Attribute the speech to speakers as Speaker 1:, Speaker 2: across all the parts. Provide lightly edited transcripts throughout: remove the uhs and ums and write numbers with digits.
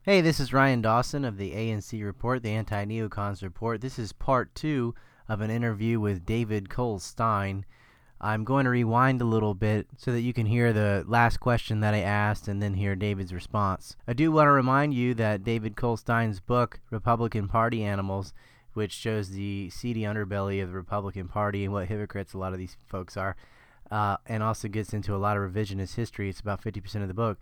Speaker 1: Hey, this is Ryan Dawson of the ANC Report, the Anti-Neocons Report. This is part 2 of an interview with David Cole Stein. I'm going to rewind a little bit so that you can hear the last question that I asked and then hear David's response. I do want to remind you that David Cole Stein's book, Republican Party Animals, which shows the seedy underbelly of the Republican Party and what hypocrites a lot of these folks are, and also gets into a lot of revisionist history, it's about 50% of the book,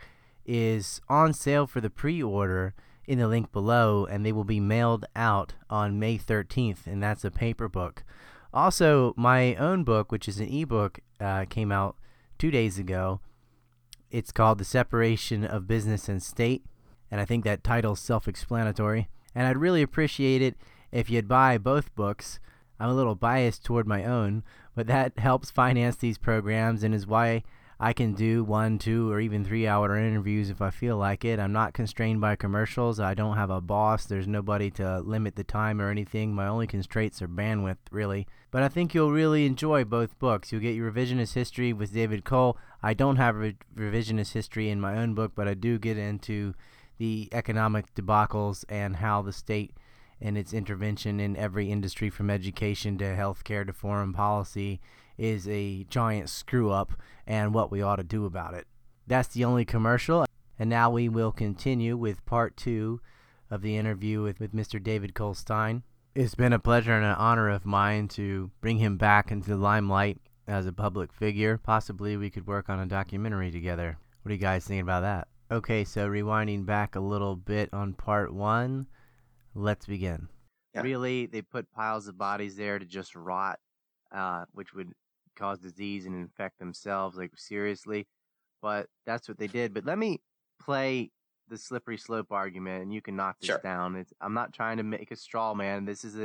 Speaker 1: is on sale for the pre-order in the link below, and they will be mailed out on May 13th, and that's a paper book. Also, my own book, which is an ebook, came out 2 days ago. It's called The Separation of Business and State, and I think that title's self-explanatory. And I'd really appreciate it if you'd buy both books. I'm a little biased toward my own, but that helps finance these programs and is why I can do 1, 2, or even 3-hour interviews if I feel like it. I'm not constrained by commercials. I don't have a boss. There's nobody to limit the time or anything. My only constraints are bandwidth, really. But I think you'll really enjoy both books. You'll get your revisionist history with David Cole. I don't have revisionist history in my own book, but I do get into the economic debacles and how the state and its intervention in every industry from education to healthcare to foreign policy is a giant screw-up and what we ought to do about it. That's the only commercial, and now we will continue with part 2 of the interview with Mr. David Cole Stein. It's been a pleasure and an honor of mine to bring him back into the limelight as a public figure. Possibly we could work on a documentary together. What are you guys thinking about that? Okay, so rewinding back a little bit on part 1, let's begin. Yeah. Really, they put piles of bodies there to just rot, which would cause disease and infect themselves, like, seriously. But that's what they did. But let me play the slippery slope argument, and you can knock this down. I'm not trying to make a straw man. This is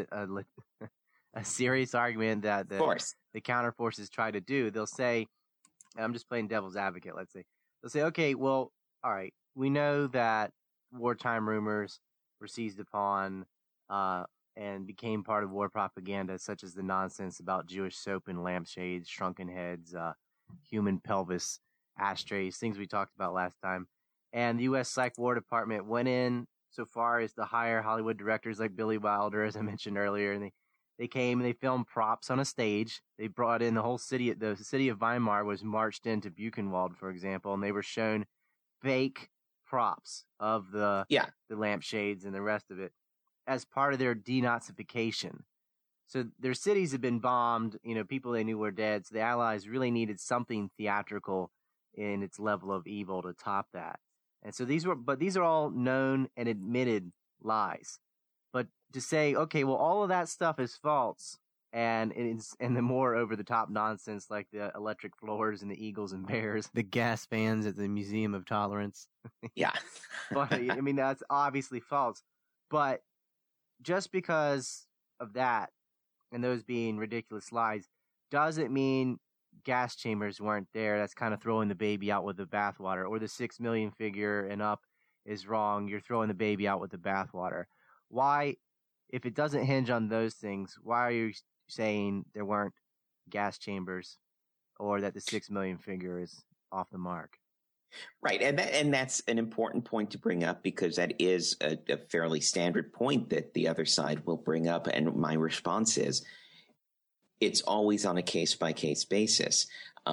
Speaker 1: a serious argument that the counterforces try to do. They'll say, and I'm just playing devil's advocate, let's say. They'll say, okay, well, all right, we know that wartime rumors were seized upon and became part of war propaganda, such as the nonsense about Jewish soap and lampshades, shrunken heads, human pelvis, ashtrays, things we talked about last time. And the U.S. Psych War Department went in so far as to hire Hollywood directors like Billy Wilder, as I mentioned earlier, and they came and they filmed props on a stage. They brought in the whole city. The city of Weimar was marched into Buchenwald, for example, and they were shown fake props of the lampshades and the rest of it as part of their denazification. So their cities had been bombed, people they knew were dead, so the Allies really needed something theatrical in its level of evil to top that. And so these are all known and admitted lies. But to say, okay, well, all of that stuff is false, and the more over-the-top nonsense like the electric floors and the eagles and bears, the gas fans at the Museum of Tolerance.
Speaker 2: Yeah.
Speaker 1: But, that's obviously false. But just because of that and those being ridiculous lies doesn't mean gas chambers weren't there. That's kind of throwing the baby out with the bathwater. Or the 6 million figure and up is wrong. You're throwing the baby out with the bathwater. Why, if it doesn't hinge on those things, why are you saying there weren't gas chambers or that the 6 million figure is off the mark?
Speaker 2: Right, and that's an important point to bring up because that is a fairly standard point that the other side will bring up, and my response is it's always on a case-by-case basis.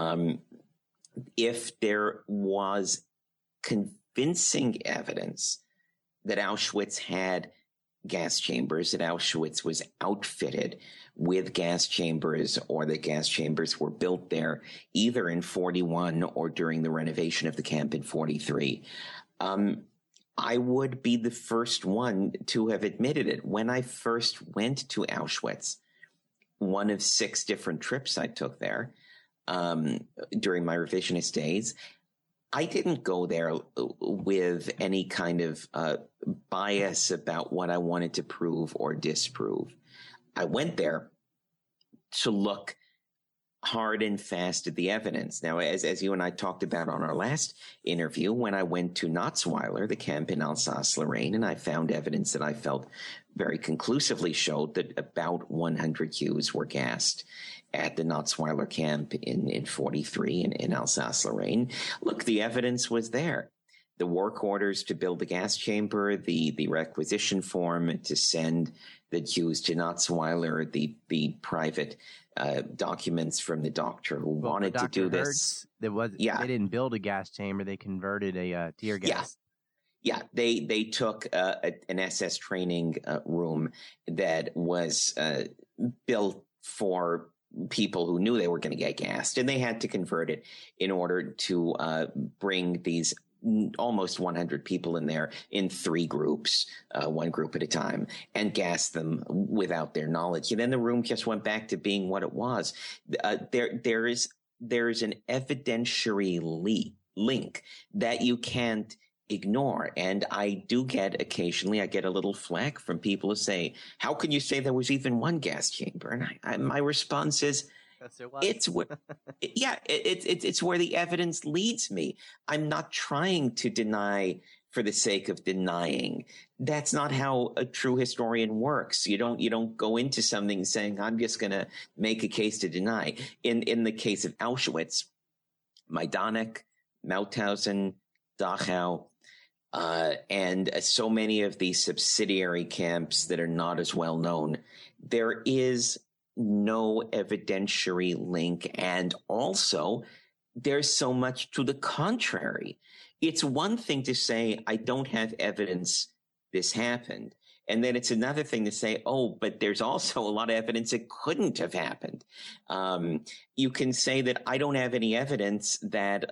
Speaker 2: If there was convincing evidence that Auschwitz had gas chambers, that Auschwitz was outfitted with gas chambers, or that gas chambers were built there either in 41 or during the renovation of the camp in 43. I would be the first one to have admitted it. When I first went to Auschwitz, one of 6 different trips I took there during my revisionist days, I didn't go there with any kind of bias about what I wanted to prove or disprove. I went there to look hard and fast at the evidence. Now, as you and I talked about on our last interview, when I went to Natzweiler, the camp in Alsace-Lorraine, and I found evidence that I felt very conclusively showed that about 100 Jews were gassed at the Natzweiler camp in 43 in Alsace-Lorraine. Look, the evidence was there. the work orders to build the gas chamber, the requisition form to send the Jews to Natzweiler, the private documents from the doctor who wanted to do this.
Speaker 1: They didn't build a gas chamber; they converted a tear gas.
Speaker 2: Yeah, they took an SS training room that was built for people who knew they were going to get gassed, and they had to convert it in order to bring these almost 100 people in there in 3 groups, one group at a time, and gas them without their knowledge. And then the room just went back to being what it was. There is an evidentiary link that you can't ignore. And I do get occasionally, I get a little flack from people who say, how can you say there was even one gas chamber? And my response is, it's where the evidence leads me. I'm not trying to deny for the sake of denying. That's not how a true historian works. You don't go into something saying, I'm just going to make a case to deny. In the case of Auschwitz, Majdanek, Mauthausen, Dachau, and so many of these subsidiary camps that are not as well known, there is no evidentiary link. And also, there's so much to the contrary. It's one thing to say, I don't have evidence this happened. And then it's another thing to say, oh, but there's also a lot of evidence it couldn't have happened. You can say that I don't have any evidence that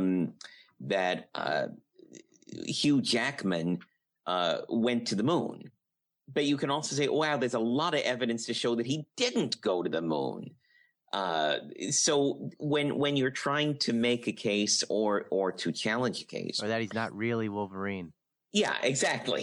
Speaker 2: Hugh Jackman went to the moon. But you can also say, wow, there's a lot of evidence to show that he didn't go to the moon. So when you're trying to make a case or to challenge a case,
Speaker 1: or that he's not really Wolverine.
Speaker 2: Yeah, exactly.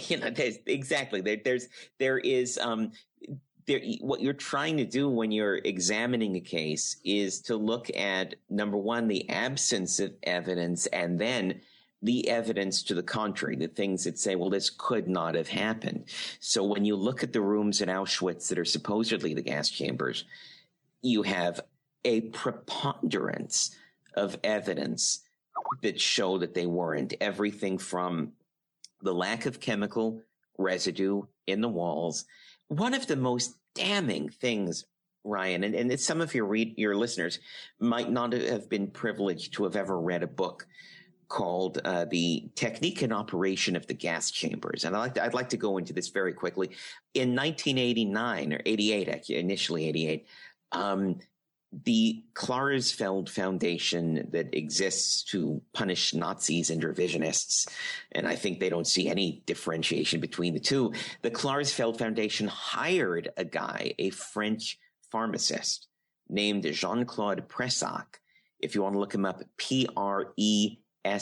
Speaker 2: What you're trying to do when you're examining a case is to look at, number one, the absence of evidence, and then the evidence to the contrary, the things that say, well, this could not have happened. So when you look at the rooms in Auschwitz that are supposedly the gas chambers, you have a preponderance of evidence that show that they weren't. Everything from the lack of chemical residue in the walls. One of the most damning things, Ryan, and some of your listeners might not have been privileged to have ever read a book called The Technique and Operation of the Gas Chambers. And I'd like to go into this very quickly. In 1989 or 88, actually, initially 88, the Klarsfeld Foundation that exists to punish Nazis and revisionists, and I think they don't see any differentiation between the two, the Klarsfeld Foundation hired a guy, a French pharmacist named Jean-Claude Pressac. If you want to look him up, Pressac,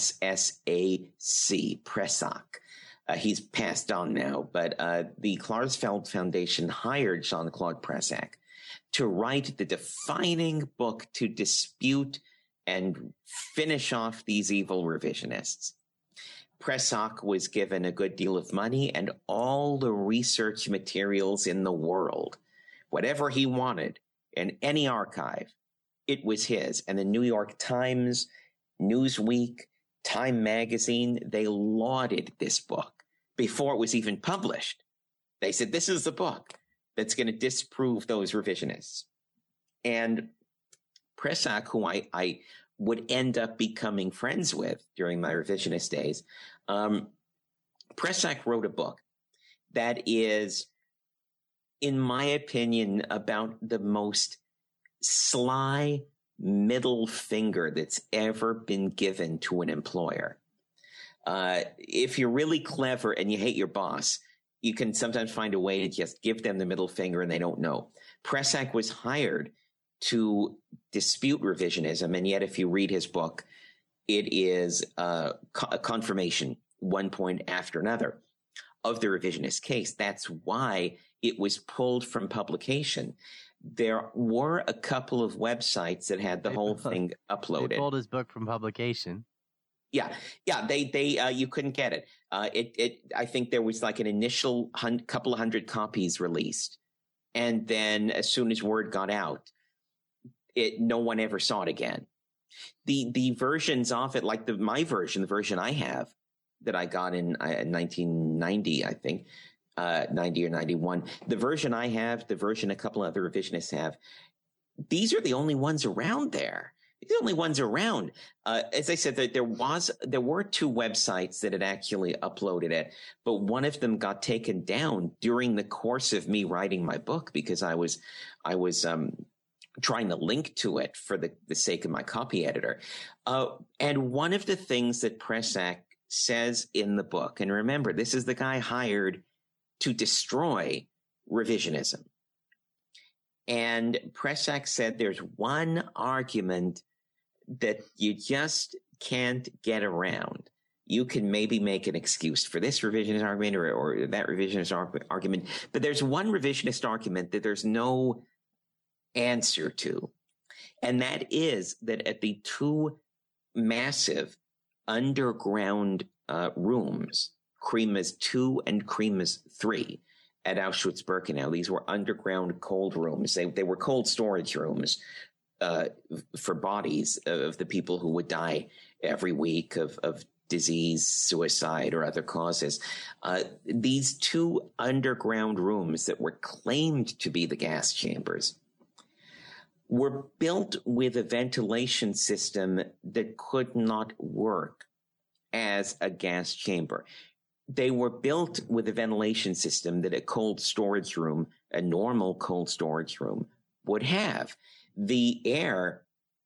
Speaker 2: Pressac. He's passed on now, but the Klarsfeld Foundation hired Jean-Claude Pressac to write the defining book to dispute and finish off these evil revisionists. Pressac was given a good deal of money and all the research materials in the world. Whatever he wanted in any archive, it was his. And the New York Times, Newsweek, Time Magazine, they lauded this book before it was even published. They said, this is the book that's going to disprove those revisionists. And Pressac, who I would end up becoming friends with during my revisionist days, Pressac wrote a book that is, in my opinion, about the most sly middle finger that's ever been given to an employer. If you're really clever and you hate your boss, you can sometimes find a way to just give them the middle finger and they don't know. Pressac was hired to dispute revisionism, and yet if you read his book, it is a confirmation, one point after another, of the revisionist case. That's why it was pulled from publication. There were a couple of websites that had the whole thing uploaded.
Speaker 1: They pulled his book from publication.
Speaker 2: Yeah. They you couldn't get it. I think there was like an initial couple of hundred copies released, and then as soon as word got out, no one ever saw it again. The versions of it, like my version, the version I have, that I got in 1990, I think, 90 or 91. The version I have, the version a couple other revisionists have, these are the only ones around there. The only ones around. As I said, there were two websites that had actually uploaded it, but one of them got taken down during the course of me writing my book because I was trying to link to it for the sake of my copy editor. And one of the things that Pressack says in the book, and remember, this is the guy hired to destroy revisionism. And Pressack said there's one argument that you just can't get around. You can maybe make an excuse for this revisionist argument or that revisionist argument, but there's one revisionist argument that there's no answer to. And that is that at the two massive underground rooms, Cremas 2 and Cremas 3 at Auschwitz-Birkenau, these were underground cold rooms. They were cold storage rooms for bodies of the people who would die every week of disease, suicide, or other causes. These two underground rooms that were claimed to be the gas chambers were built with a ventilation system that could not work as a gas chamber. They were built with a ventilation system that a cold storage room, a normal cold storage room, would have. The air,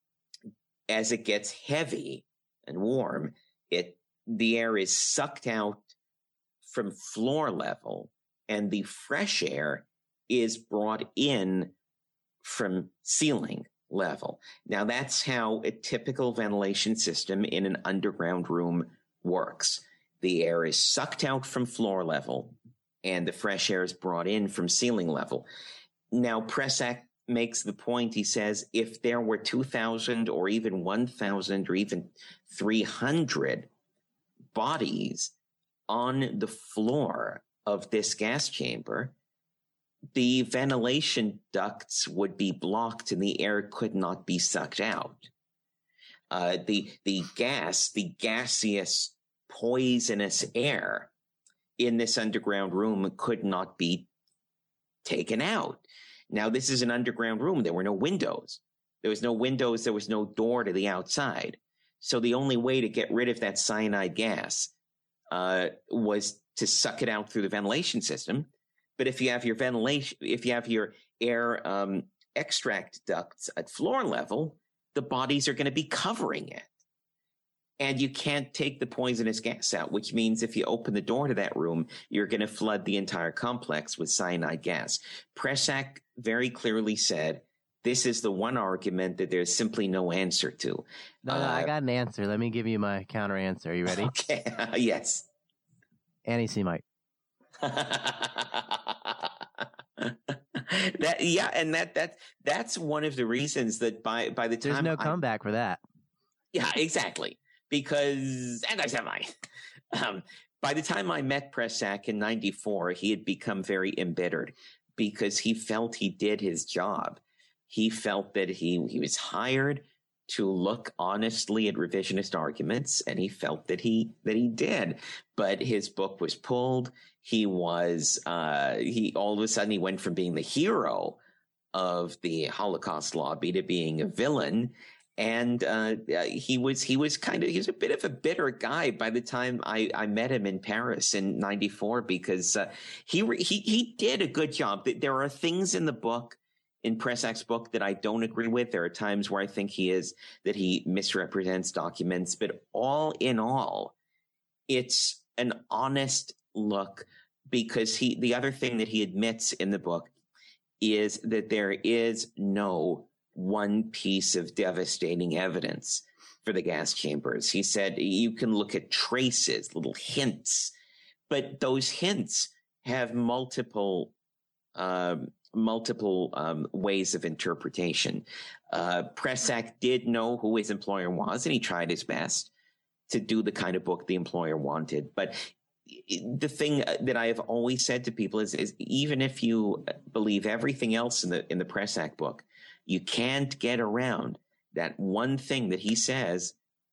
Speaker 2: as it gets heavy and warm, the air is sucked out from floor level, and the fresh air is brought in from ceiling level. Now, that's how a typical ventilation system in an underground room works. The air is sucked out from floor level, and the fresh air is brought in from ceiling level. Now, Pressack makes the point, he says, if there were 2,000 or even 1,000 or even 300 bodies on the floor of this gas chamber, the ventilation ducts would be blocked and the air could not be sucked out. The gaseous, poisonous air in this underground room could not be taken out. Now, this is an underground room. There were no windows. There was no windows. There was no door to the outside. So the only way to get rid of that cyanide gas was to suck it out through the ventilation system. But if you have your air extract ducts at floor level, the bodies are going to be covering it. And you can't take the poisonous gas out, which means if you open the door to that room, you're going to flood the entire complex with cyanide gas. Pressack very clearly said, this is the one argument that there's simply no answer to.
Speaker 1: No, I got an answer. Let me give you my counter answer. Are you ready?
Speaker 2: Okay. Yes.
Speaker 1: Anti-Semite.
Speaker 2: That's one of the reasons that by the time
Speaker 1: there's no comeback for that.
Speaker 2: Yeah, exactly. Because anti-Semite. By the time I met Pressack in 94, he had become very embittered because he felt he did his job. He felt that he was hired to look honestly at revisionist arguments, and he felt that he did. But his book was pulled. He all of a sudden he went from being the hero of the Holocaust lobby to being a villain. And he was a bit of a bitter guy by the time I met him in Paris in 94, because he did a good job. There are things in the book, in Pressack's book, that I don't agree with. There are times where I think that he misrepresents documents, but all in all, it's an honest look, because the other thing that he admits in the book is that there is no one piece of devastating evidence for the gas chambers. He said you can look at traces, little hints, but those hints have multiple ways of interpretation. Pressack did know who his employer was, and he tried his best to do the kind of book the employer wanted. But the thing that I have always said to people is even if you believe everything else in the Pressack book, you can't get around that one thing that he says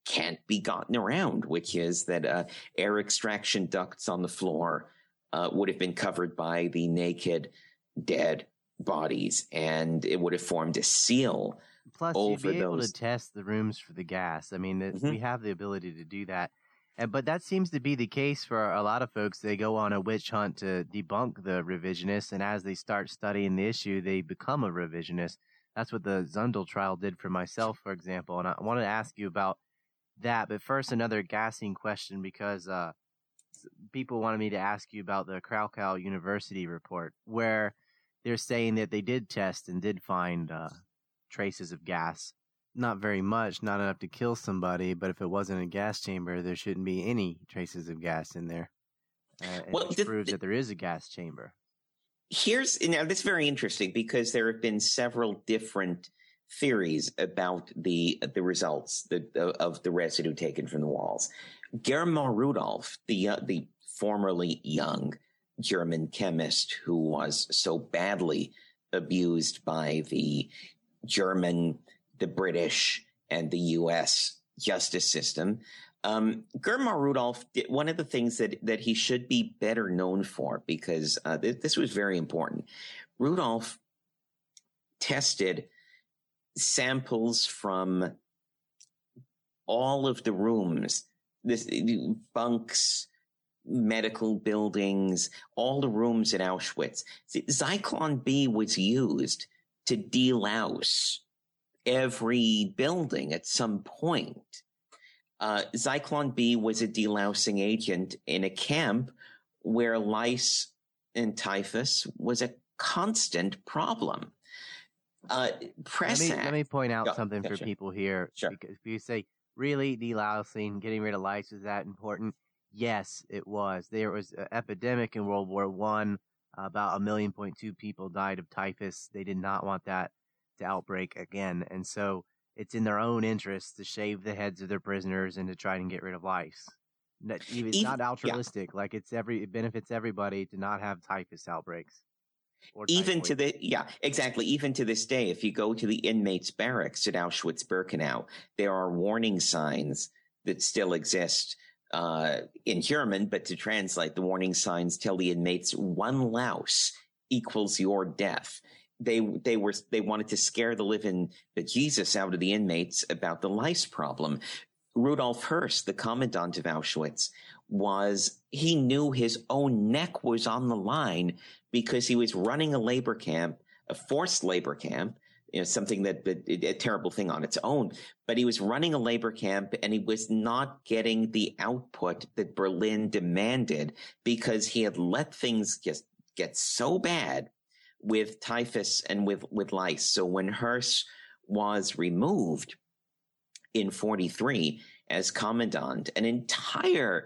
Speaker 2: can't be gotten around, which is that air extraction ducts on the floor would have been covered by the naked, dead bodies, and it would have formed a seal.
Speaker 1: Plus, you'd be able to test the rooms for the gas. I mean, we have the ability to do that. But that seems to be the case for a lot of folks. They go on a witch hunt to debunk the revisionists, and as they start studying the issue, they become a revisionist. That's what the Zundel trial did for myself, for example. And I wanted to ask you about that. But first, another gassing question, because people wanted me to ask you about the Krakow University report, where they're saying that they did test and did find traces of gas. Not very much, not enough to kill somebody, but if it wasn't a gas chamber, there shouldn't be any traces of gas in there. It proves that there is a gas chamber.
Speaker 2: Now this is very interesting because there have been several different theories about the results of the residue taken from the walls. Germar Rudolph, the formerly young German chemist who was so badly abused by the German, the British, and the U.S. justice system. Germar Rudolph, one of the things that he should be better known for, because this was very important. Rudolph tested samples from all of the rooms, bunks, medical buildings, all the rooms at Auschwitz. Zyklon B was used to delouse every building at some point. Zyklon B was a delousing agent in a camp where lice and typhus was a constant problem.
Speaker 1: Let me point out something for people here.
Speaker 2: Sure.
Speaker 1: Because if you say, really, delousing, getting rid of lice, is that important? Yes, it was. There was an epidemic in World War I. About 1.2 million people died of typhus. They did not want that to outbreak again. And so it's in their own interest to shave the heads of their prisoners and to try and get rid of lice. It's not altruistic. Yeah. Like it benefits everybody to not have typhus outbreaks.
Speaker 2: Even to this day, if you go to the inmates' barracks at Auschwitz-Birkenau, there are warning signs that still exist in German, but to translate, the warning signs tell the inmates 1 louse equals your death. They wanted to scare the living bejesus out of the inmates about the lice problem. Rudolf Hirsch, the commandant of Auschwitz, he knew his own neck was on the line because he was running a labor camp, a forced labor camp, something a terrible thing on its own, but he was running a labor camp and he was not getting the output that Berlin demanded because he had let things just get so bad with typhus and with lice. So when Hirsch was removed in 1943 as commandant, an entire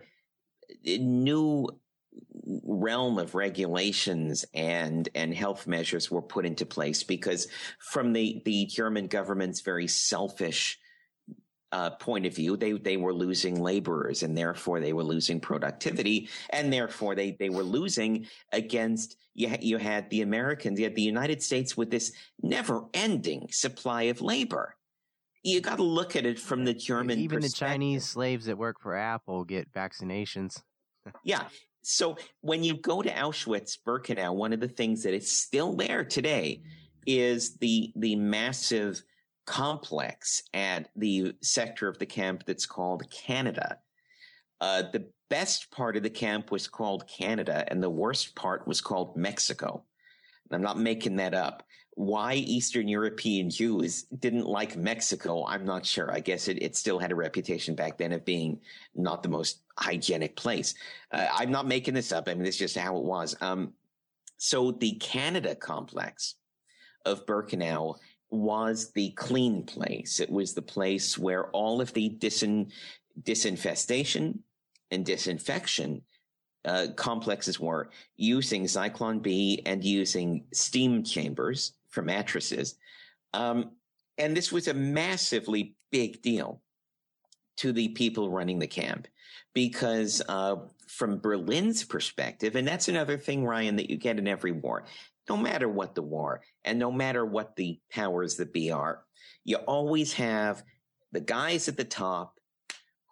Speaker 2: new realm of regulations and health measures were put into place because from the German government's very selfish point of view, they were losing laborers and therefore they were losing productivity and therefore they were losing against, you had the Americans, you had the United States with this never ending supply of labor. You got to look at it from the German
Speaker 1: Even
Speaker 2: perspective.
Speaker 1: The Chinese slaves that work for Apple get vaccinations.
Speaker 2: Yeah. So when you go to Auschwitz-Birkenau, one of the things that is still there today is the massive complex at the sector of the camp that's called Canada. The best part of the camp was called Canada, and the worst part was called Mexico. I'm not making that up. Why Eastern European Jews didn't like Mexico, I'm not sure. I guess it still had a reputation back then of being not the most hygienic place. I'm not making this up. I mean, it's just how it was. So the Canada complex of Birkenau was the clean place. It was the place where all of the disinfestation and disinfection complexes were, using Zyklon B and using steam chambers for mattresses. And this was a massively big deal to the people running the camp because from Berlin's perspective, and that's another thing, Ryan, that you get in every war, no matter what the war and no matter what the powers that be are, you always have the guys at the top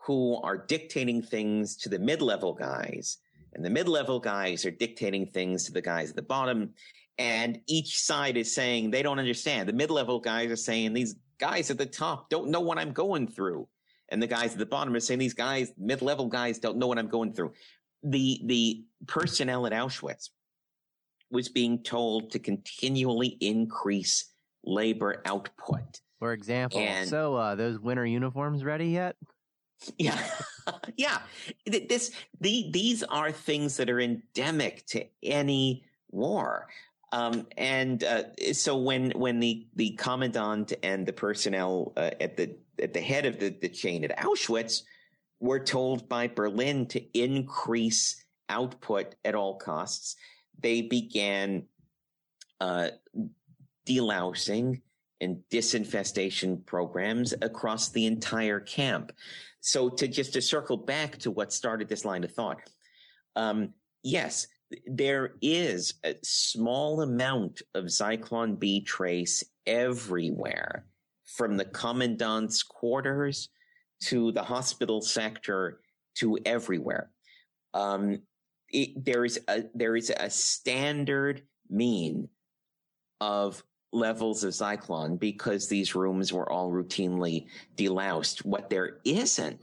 Speaker 2: who are dictating things to the mid-level guys, and the mid-level guys are dictating things to the guys at the bottom. And each side is saying they don't understand. The mid-level guys are saying these guys at the top don't know what I'm going through. And the guys at the bottom are saying these guys, mid-level guys, don't know what I'm going through. The personnel at Auschwitz was being told to continually increase labor output.
Speaker 1: For example, those winter uniforms ready yet?
Speaker 2: Yeah. Yeah. These are things that are endemic to any war. So when the commandant and the personnel at the head of the chain at Auschwitz were told by Berlin to increase output at all costs, they began delousing and disinfestation programs across the entire camp. So to circle back to what started this line of thought, yes, there is a small amount of Zyklon B trace everywhere, from the commandant's quarters to the hospital sector to everywhere. There is a standard mean of levels of Zyklon because these rooms were all routinely deloused. What there isn't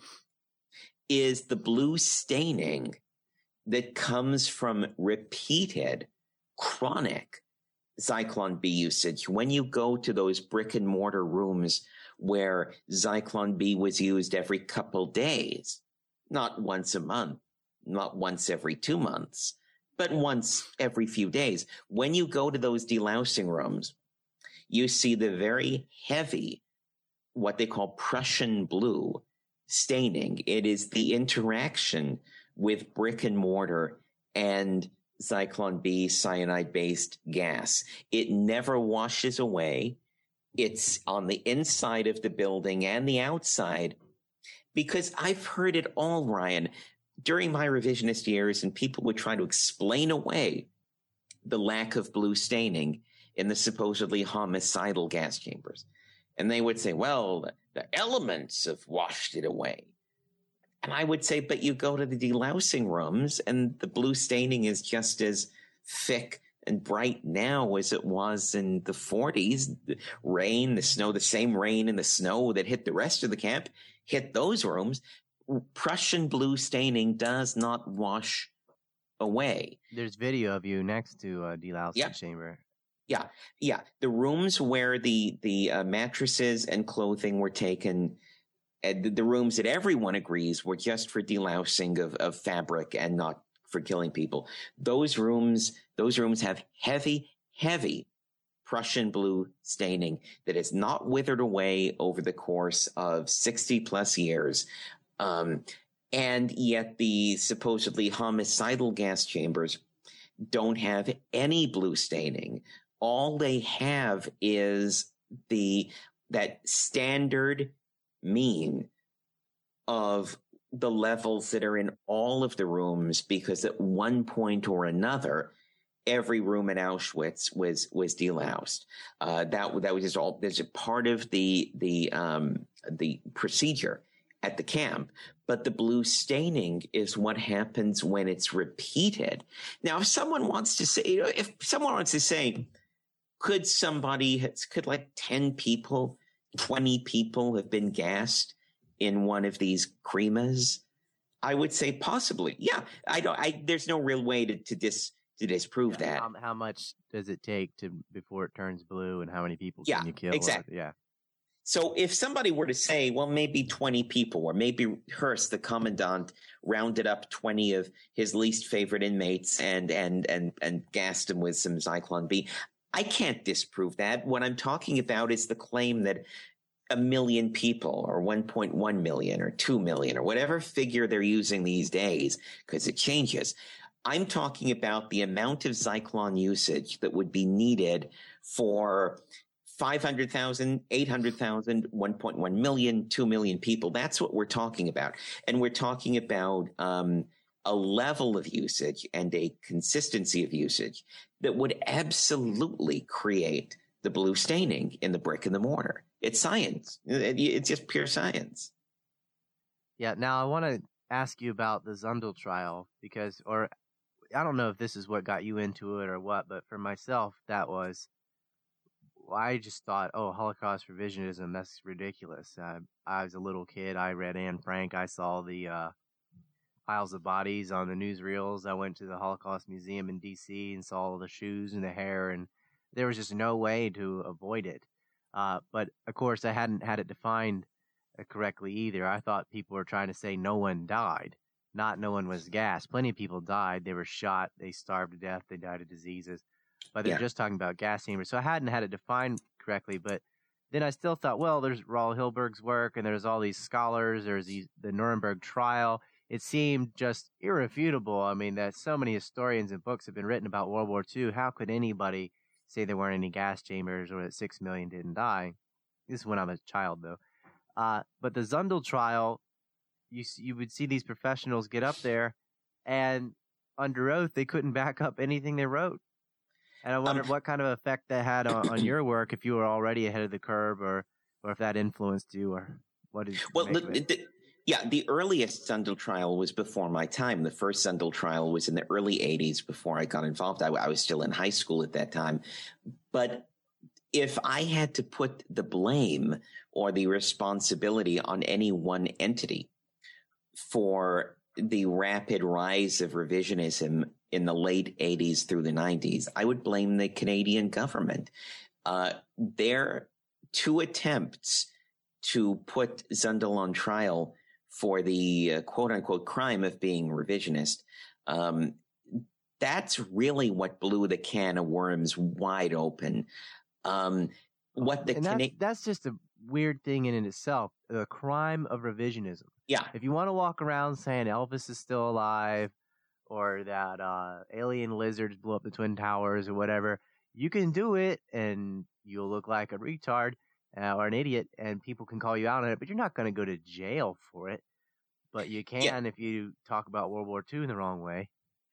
Speaker 2: is the blue staining that comes from repeated chronic Zyklon B usage. When you go to those brick and mortar rooms where Zyklon B was used every couple days, not once a month, not once every 2 months, but once every few days. When you go to those delousing rooms, you see the very heavy, what they call Prussian blue staining. It is the interaction with brick and mortar and Zyklon B cyanide-based gas. It never washes away. It's on the inside of the building and the outside, because I've heard it all, Ryan, during my revisionist years, and people would try to explain away the lack of blue staining in the supposedly homicidal gas chambers. And they would say, well, the elements have washed it away. And I would say, but you go to the delousing rooms and the blue staining is just as thick and bright now as it was in the 40s. The rain, the snow, the same rain and the snow that hit the rest of the camp hit those rooms. Prussian blue staining does not wash away.
Speaker 1: There's video of you next to a delousing chamber.
Speaker 2: Yeah. The rooms where the mattresses and clothing were taken, the rooms that everyone agrees were just for delousing of fabric and not for killing people. Those rooms have heavy Prussian blue staining that has not withered away over the course of 60 plus years. And yet the supposedly homicidal gas chambers don't have any blue staining. All they have is that standard mean of the levels that are in all of the rooms, because at one point or another, every room in Auschwitz was deloused. That was just all. There's a part of the procedure at the camp, but the blue staining is what happens when it's repeated. Now, if someone wants to say, could like 10 people, 20 people have been gassed in one of these cremas? I would say possibly. Yeah. There's no real way to disprove that.
Speaker 1: How much does it take before it turns blue, and how many people can you kill?
Speaker 2: Exactly. So if somebody were to say, well, maybe 20 people, or maybe Hearst, the commandant, rounded up 20 of his least favorite inmates and gassed them with some Zyklon B, I can't disprove that. What I'm talking about is the claim that 1 million people, or 1.1 million, or 2 million, or whatever figure they're using these days, because it changes. I'm talking about the amount of Zyklon usage that would be needed for 500,000, 800,000, 1.1 million, 2 million people. That's what we're talking about. And we're talking about a level of usage and a consistency of usage that would absolutely create the blue staining in the brick and the mortar. It's science. It's just pure science.
Speaker 1: Yeah, now I want to ask you about the Zundel trial or I don't know if this is what got you into it or what, but for myself, I just thought, oh, Holocaust revisionism, that's ridiculous. I was a little kid. I read Anne Frank. I saw the piles of bodies on the newsreels. I went to the Holocaust Museum in D.C. and saw all the shoes and the hair, and there was just no way to avoid it. But, of course, I hadn't had it defined correctly either. I thought people were trying to say no one died, not no one was gassed. Plenty of people died. They were shot. They starved to death. They died of diseases. But they're just talking about gas chambers. So I hadn't had it defined correctly, but then I still thought, well, there's Raul Hilberg's work, and there's all these scholars. There's the Nuremberg trial. It seemed just irrefutable. I mean, that so many historians and books have been written about World War II. How could anybody say there weren't any gas chambers or that 6 million didn't die? This is when I was a child, though. But the Zundel trial, you would see these professionals get up there, and under oath, they couldn't back up anything they wrote. And I wondered what kind of effect that had on your work, if you were already ahead of the curve, or if that influenced you, or what did you make of it?
Speaker 2: The earliest Zundel trial was before my time. The first Zundel trial was in the early 80s before I got involved. I was still in high school at that time. But if I had to put the blame or the responsibility on any one entity for the rapid rise of revisionism in the late 80s through the 90s, I would blame the Canadian government. Their two attempts to put Zundel on trial for the quote-unquote crime of being revisionist, that's really what blew the can of worms wide open.
Speaker 1: That's just a weird thing in itself, the crime of revisionism.
Speaker 2: Yeah.
Speaker 1: If you want to walk around saying Elvis is still alive, or that alien lizards blew up the Twin Towers or whatever, you can do it and you'll look like a retard or an idiot, and people can call you out on it, but you're not going to go to jail for it. But you can if you talk about World War II in the wrong way.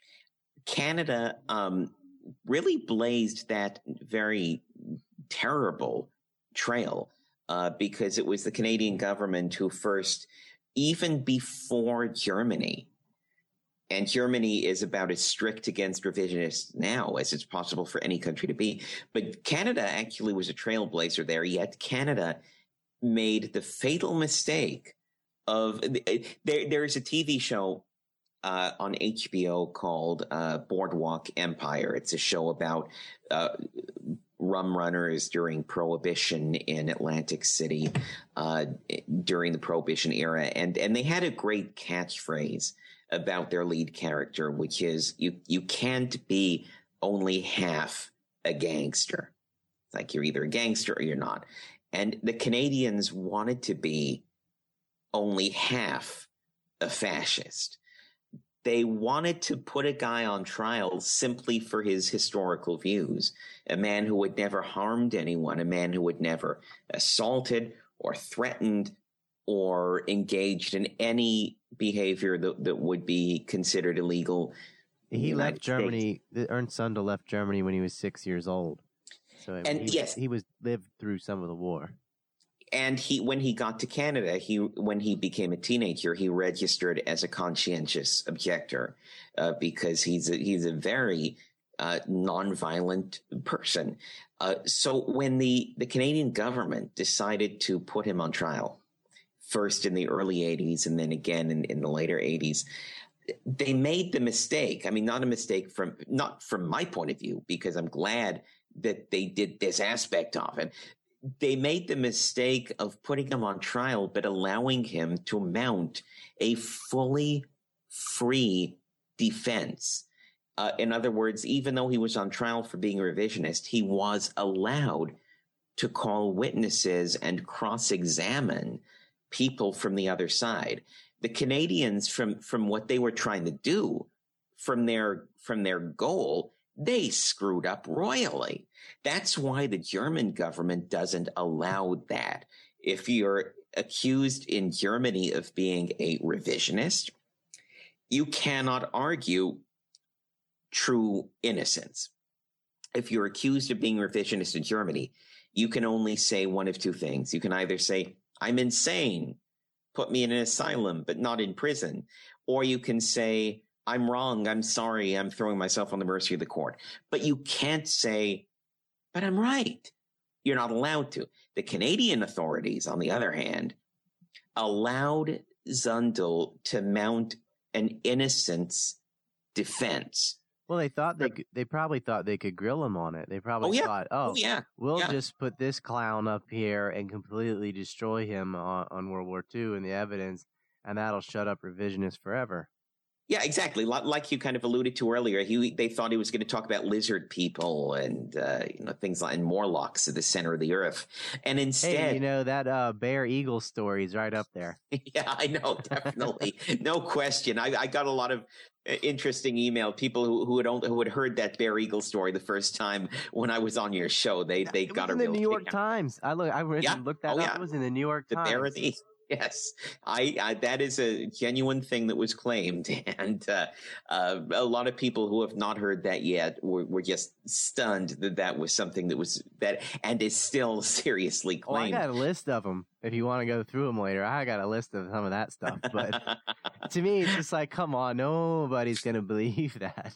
Speaker 2: Canada really blazed that very terrible trail because it was the Canadian government who first, even before Germany, and Germany is about as strict against revisionists now as it's possible for any country to be. But Canada actually was a trailblazer there, yet Canada made the fatal mistake of there's a TV show on HBO called Boardwalk Empire. It's a show about rum runners during Prohibition in Atlantic City during the Prohibition era. And they had a great catchphrase about their lead character, which is you can't be only half a gangster. It's like you're either a gangster or you're not. And the Canadians wanted to be only half a fascist. They wanted to put a guy on trial simply for his historical views, a man who had never harmed anyone, a man who had never assaulted or threatened or engaged in any behavior that would be considered illegal.
Speaker 1: He left Germany. Ernst Zundel left Germany when he was 6 years old. So he lived through some of the war.
Speaker 2: And when he got to Canada, when he became a teenager, he registered as a conscientious objector because he's a very nonviolent person. So when the Canadian government decided to put him on trial, first in the early 80s and then again in the later 80s, they made the mistake. I mean, not a mistake not from my point of view, because I'm glad that they did this aspect of it. They made the mistake of putting him on trial, but allowing him to mount a fully free defense. In other words, even though he was on trial for being a revisionist, he was allowed to call witnesses and cross-examine people from the other side. The Canadians, from what they were trying to do, from their goal, they screwed up royally. That's why the German government doesn't allow that. If you're accused in Germany of being a revisionist, you cannot argue true innocence. If you're accused of being revisionist in Germany, you can only say one of two things. You can either say, I'm insane, put me in an asylum, but not in prison. Or you can say, I'm wrong, I'm sorry, I'm throwing myself on the mercy of the court. But you can't say, but I'm right. You're not allowed to. The Canadian authorities, on the other hand, allowed Zundel to mount an innocence defense.
Speaker 1: Well, they probably thought they could grill him on it. They probably thought, we'll just put this clown up here and completely destroy him on World War II and the evidence, and that'll shut up revisionists forever.
Speaker 2: Yeah, exactly. Like you kind of alluded to earlier, they thought he was going to talk about lizard people and things like Morlocks at the center of the earth, and instead,
Speaker 1: hey, that Bear Eagle story is right up there.
Speaker 2: Yeah, I know, definitely, no question. I got a lot of interesting email. People who had heard that Bear Eagle story the first time when I was on your show. They got a real
Speaker 1: in the New York Times. I looked that up. It was in the New York Times.
Speaker 2: The Bear Eagle. Yes, I that is a genuine thing that was claimed, and a lot of people who have not heard that yet were just stunned that was something that and is still seriously claimed.
Speaker 1: I got a list of them. If you want to go through them later, I got a list of some of that stuff. But to me, it's just like, come on, nobody's going to believe that.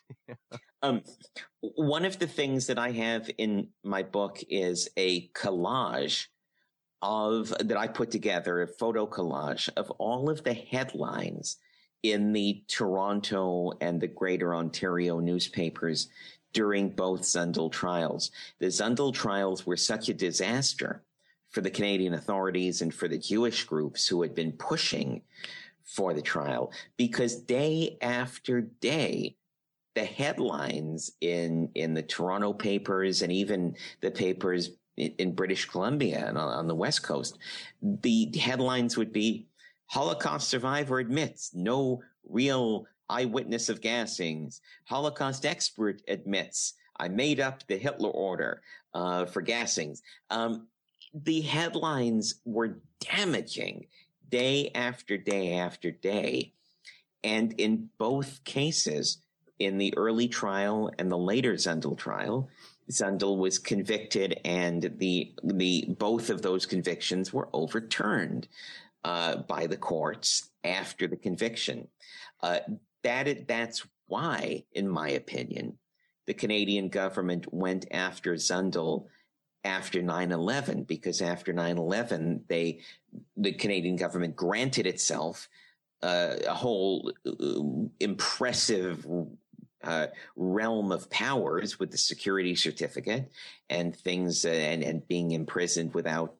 Speaker 2: One of the things that I have in my book is a collage that I put together, a photo collage of all of the headlines in the Toronto and the Greater Ontario newspapers during both Zundel trials. The Zundel trials were such a disaster for the Canadian authorities and for the Jewish groups who had been pushing for the trial, because day after day, the headlines in the Toronto papers and even the papers in British Columbia and on the West Coast, the headlines would be, Holocaust survivor admits no real eyewitness of gassings. Holocaust expert admits I made up the Hitler order for gassings. The headlines were damaging day after day after day. And in both cases, in the early trial and the later Zundel trial, Zundel was convicted, and the both of those convictions were overturned by the courts after the conviction. That's why, in my opinion, the Canadian government went after Zundel after 9/11, because after 9/11, the Canadian government granted itself a whole impressive realm of powers with the security certificate and things, and being imprisoned without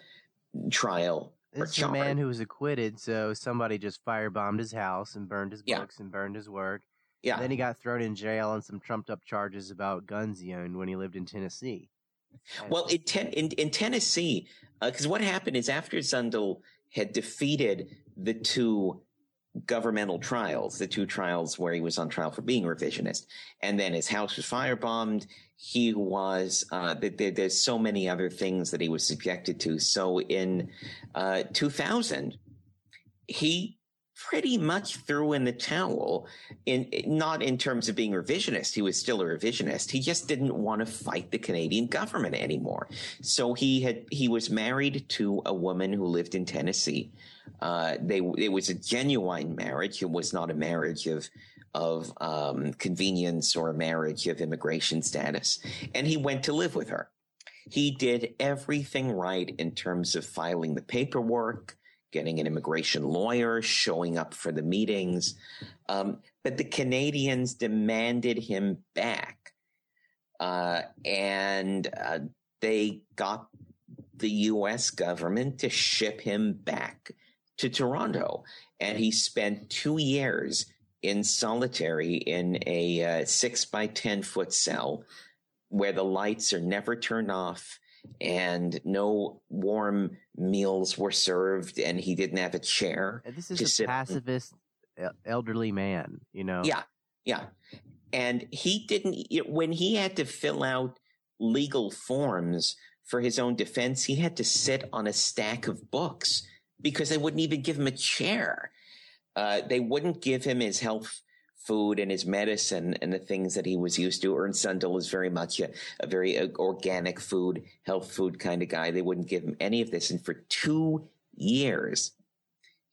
Speaker 2: trial or
Speaker 1: charge. This is a man who was acquitted, so somebody just firebombed his house and burned his books and burned his work. Yeah. And then he got thrown in jail on some trumped-up charges about guns he owned when he lived in Tennessee.
Speaker 2: Well, in Tennessee, because what happened is after Zundel had defeated the two governmental trials, the two trials where he was on trial for being a revisionist, and then his house was firebombed. He was there's so many other things that he was subjected to. So in 2000, he pretty much threw in the towel, not in terms of being revisionist. He was still a revisionist. He just didn't want to fight the Canadian government anymore. So he was married to a woman who lived in Tennessee. It was a genuine marriage. It was not a marriage of convenience or a marriage of immigration status. And he went to live with her. He did everything right in terms of filing the paperwork, getting an immigration lawyer, showing up for the meetings. But the Canadians demanded him back. And they got the U.S. government to ship him back to Toronto. And he spent 2 years in solitary in a 6 by 10 foot cell where the lights are never turned off and no warm meals were served, and he didn't have a chair.
Speaker 1: This is a pacifist elderly man, you know?
Speaker 2: Yeah. And he didn't, when he had to fill out legal forms for his own defense, he had to sit on a stack of books because they wouldn't even give him a chair. They wouldn't give him his health food and his medicine and the things that he was used to. Ernst Zundel is very much a very organic food, health food kind of guy. They wouldn't give him any of this. And for 2 years,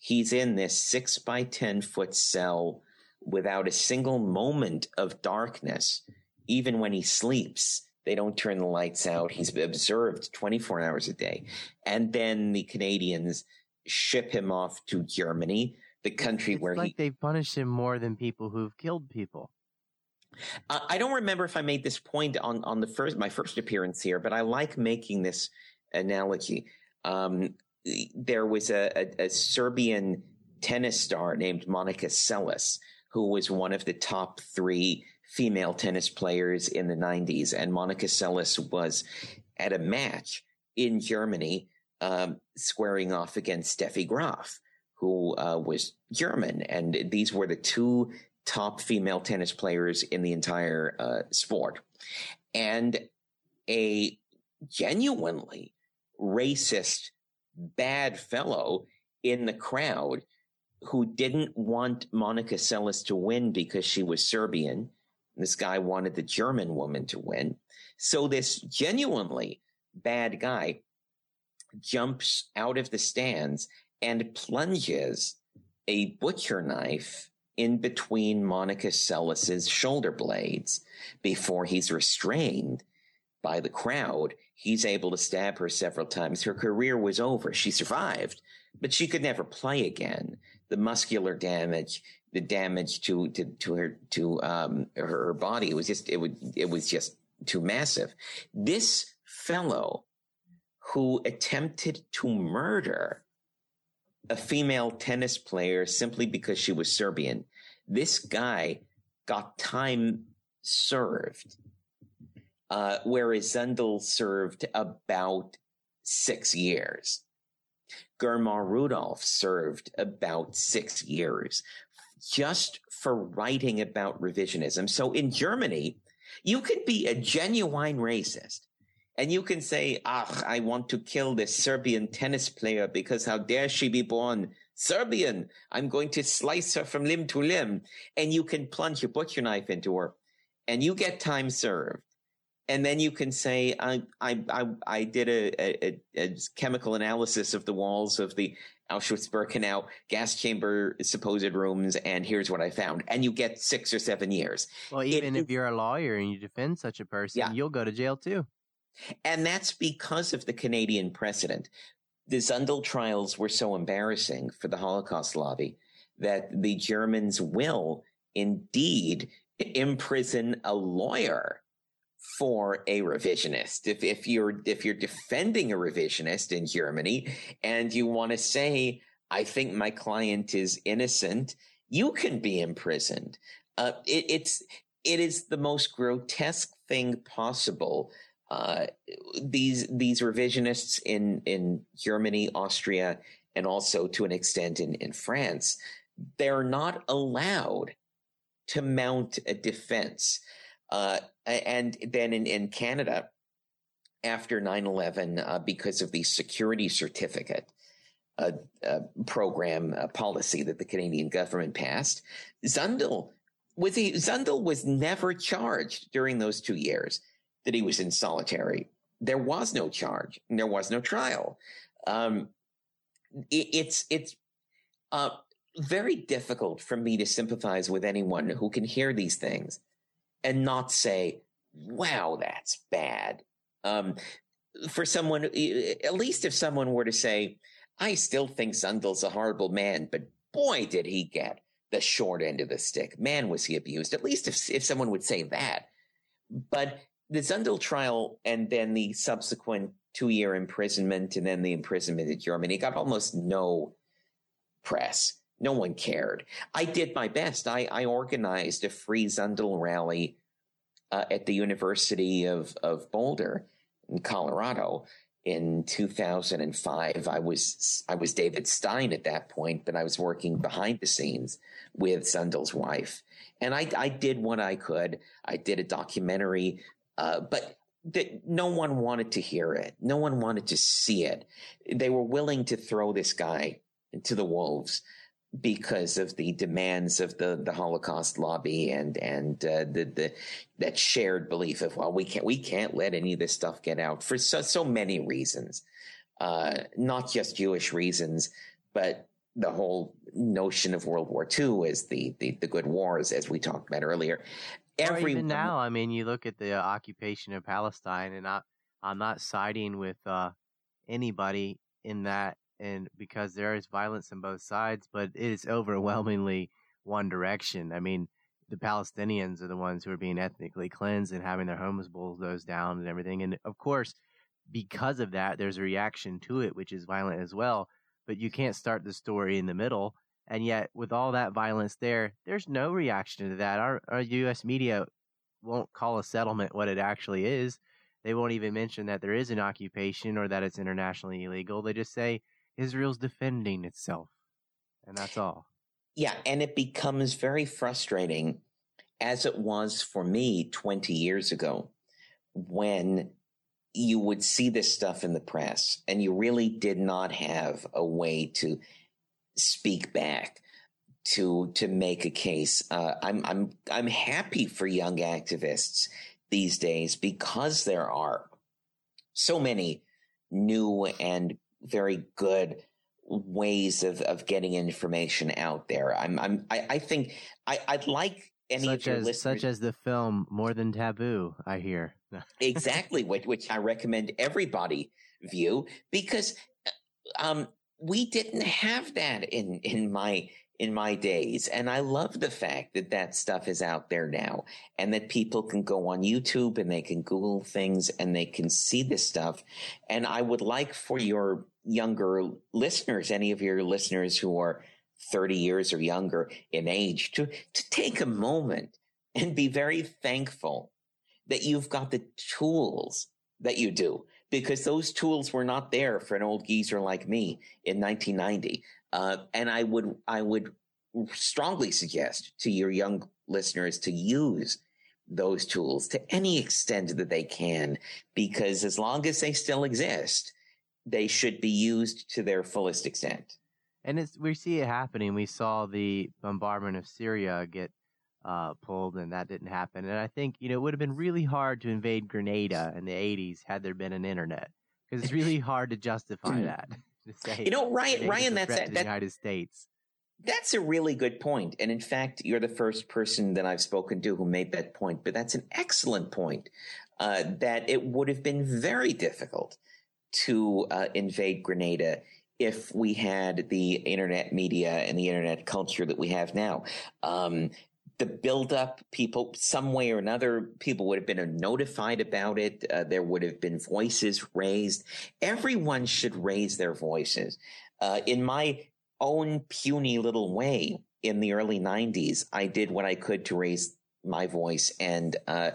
Speaker 2: He's in this 6 by 10 foot cell without a single moment of darkness. Even when he sleeps, they don't turn the lights out. He's observed 24 hours a day. And then the Canadians ship him off to Germany, the country
Speaker 3: it's
Speaker 2: where
Speaker 3: like they punish him more than people who've killed people.
Speaker 2: I don't remember if I made this point on my first appearance here, but I like making this analogy. There was a Serbian tennis star named Monica Seles, who was one of the top 3 female tennis players in the 90s. And Monica Seles was at a match in Germany, squaring off against Steffi Graf, who was German. And these were the 2 top female tennis players in the entire sport. And a genuinely racist, bad fellow in the crowd who didn't want Monica Seles to win because she was Serbian. This guy wanted the German woman to win. So this genuinely bad guy jumps out of the stands and plunges a butcher knife in between Monica Seles's shoulder blades. Before he's restrained by the crowd, he's able to stab her several times. Her career was over. She survived, but she could never play again. The muscular damage, the damage to her body, it was just too massive. This fellow who attempted to murder a female tennis player simply because she was Serbian, this guy got time served, whereas Zundel served about 6 years. Germar Rudolph served about 6 years just for writing about revisionism. So in Germany, you could be a genuine racist and you can say, I want to kill this Serbian tennis player because how dare she be born Serbian? I'm going to slice her from limb to limb. And you can plunge a butcher knife into her and you get time served. And then you can say, I did a chemical analysis of the walls of the Auschwitz-Birkenau gas chamber supposed rooms, and here's what I found. And you get 6 or 7 years.
Speaker 3: Well, even if you're a lawyer and you defend such a person, you'll go to jail too.
Speaker 2: And that's because of the Canadian precedent. The Zundel trials were so embarrassing for the Holocaust lobby that the Germans will indeed imprison a lawyer for a revisionist. If you're defending a revisionist in Germany and you want to say, I think my client is innocent, you can be imprisoned. It is the most grotesque thing possible. These revisionists in Germany, Austria, and also to an extent in France, they're not allowed to mount a defense. And then in Canada, after 9/11, because of the security certificate program policy that the Canadian government passed, Zundel was never charged during those 2 years that he was in solitary. There was no charge. And there was no trial. It's very difficult for me to sympathize with anyone who can hear these things and not say, wow, that's bad. For someone, at least if someone were to say, I still think Zundel's a horrible man, but boy, did he get the short end of the stick. Man, was he abused. At least if someone would say that. But the Zundel trial and then the subsequent 2-year imprisonment and then the imprisonment in Germany got almost no press. No one cared. I did my best. I organized a free Zundel rally at the University of Boulder in Colorado in 2005. I was David Stein at that point, but I was working behind the scenes with Zundel's wife. And I did what I could. I did a documentary, but no one wanted to hear it. No one wanted to see it. They were willing to throw this guy to the wolves because of the demands of the Holocaust lobby and that shared belief of, well, we can't let any of this stuff get out for so many reasons, not just Jewish reasons, but the whole notion of World War II as the good wars, as we talked about earlier.
Speaker 3: Or even now, I mean, you look at the occupation of Palestine, and I'm not siding with anybody in that, and because there is violence on both sides, but it is overwhelmingly one direction. I mean, the Palestinians are the ones who are being ethnically cleansed and having their homes bulldozed down and everything. And of course, because of that, there's a reaction to it, which is violent as well. But you can't start the story in the middle. And yet, with all that violence there's no reaction to that. Our U.S. media won't call a settlement what it actually is. They won't even mention that there is an occupation or that it's internationally illegal. They just say Israel's defending itself. And that's all.
Speaker 2: Yeah, and it becomes very frustrating, as it was for me 20 years ago, when you would see this stuff in the press and you really did not have a way to speak back, to make a case. I'm happy for young activists these days because there are so many new and very good ways of getting information out there. I think I'd like any of your listeners,
Speaker 3: such as the film More Than Taboo, I hear.
Speaker 2: Exactly, which I recommend everybody view, because we didn't have that in my days, and I love the fact that stuff is out there now, and that people can go on YouTube and they can Google things and they can see this stuff. And I would like for your younger listeners, any of your listeners who are 30 years or younger in age, to take a moment and be very thankful that you've got the tools that you do, because those tools were not there for an old geezer like me in 1990. And I would strongly suggest to your young listeners to use those tools to any extent that they can, because as long as they still exist, they should be used to their fullest extent.
Speaker 3: And we see it happening. We saw the bombardment of Syria get pulled, and that didn't happen. And I think, it would have been really hard to invade Grenada in the 80s had there been an internet, because it's really hard to justify that. To say,
Speaker 2: Ryan, that's
Speaker 3: the United States.
Speaker 2: That's a really good point. And in fact, you're the first person that I've spoken to who made that point. But that's an excellent point, that it would have been very difficult to invade Grenada if we had the internet media and the internet culture that we have now. The buildup, people, some way or another, people would have been notified about it. There would have been voices raised. Everyone should raise their voices. In my own puny little way, in the early 90s, I did what I could to raise my voice. And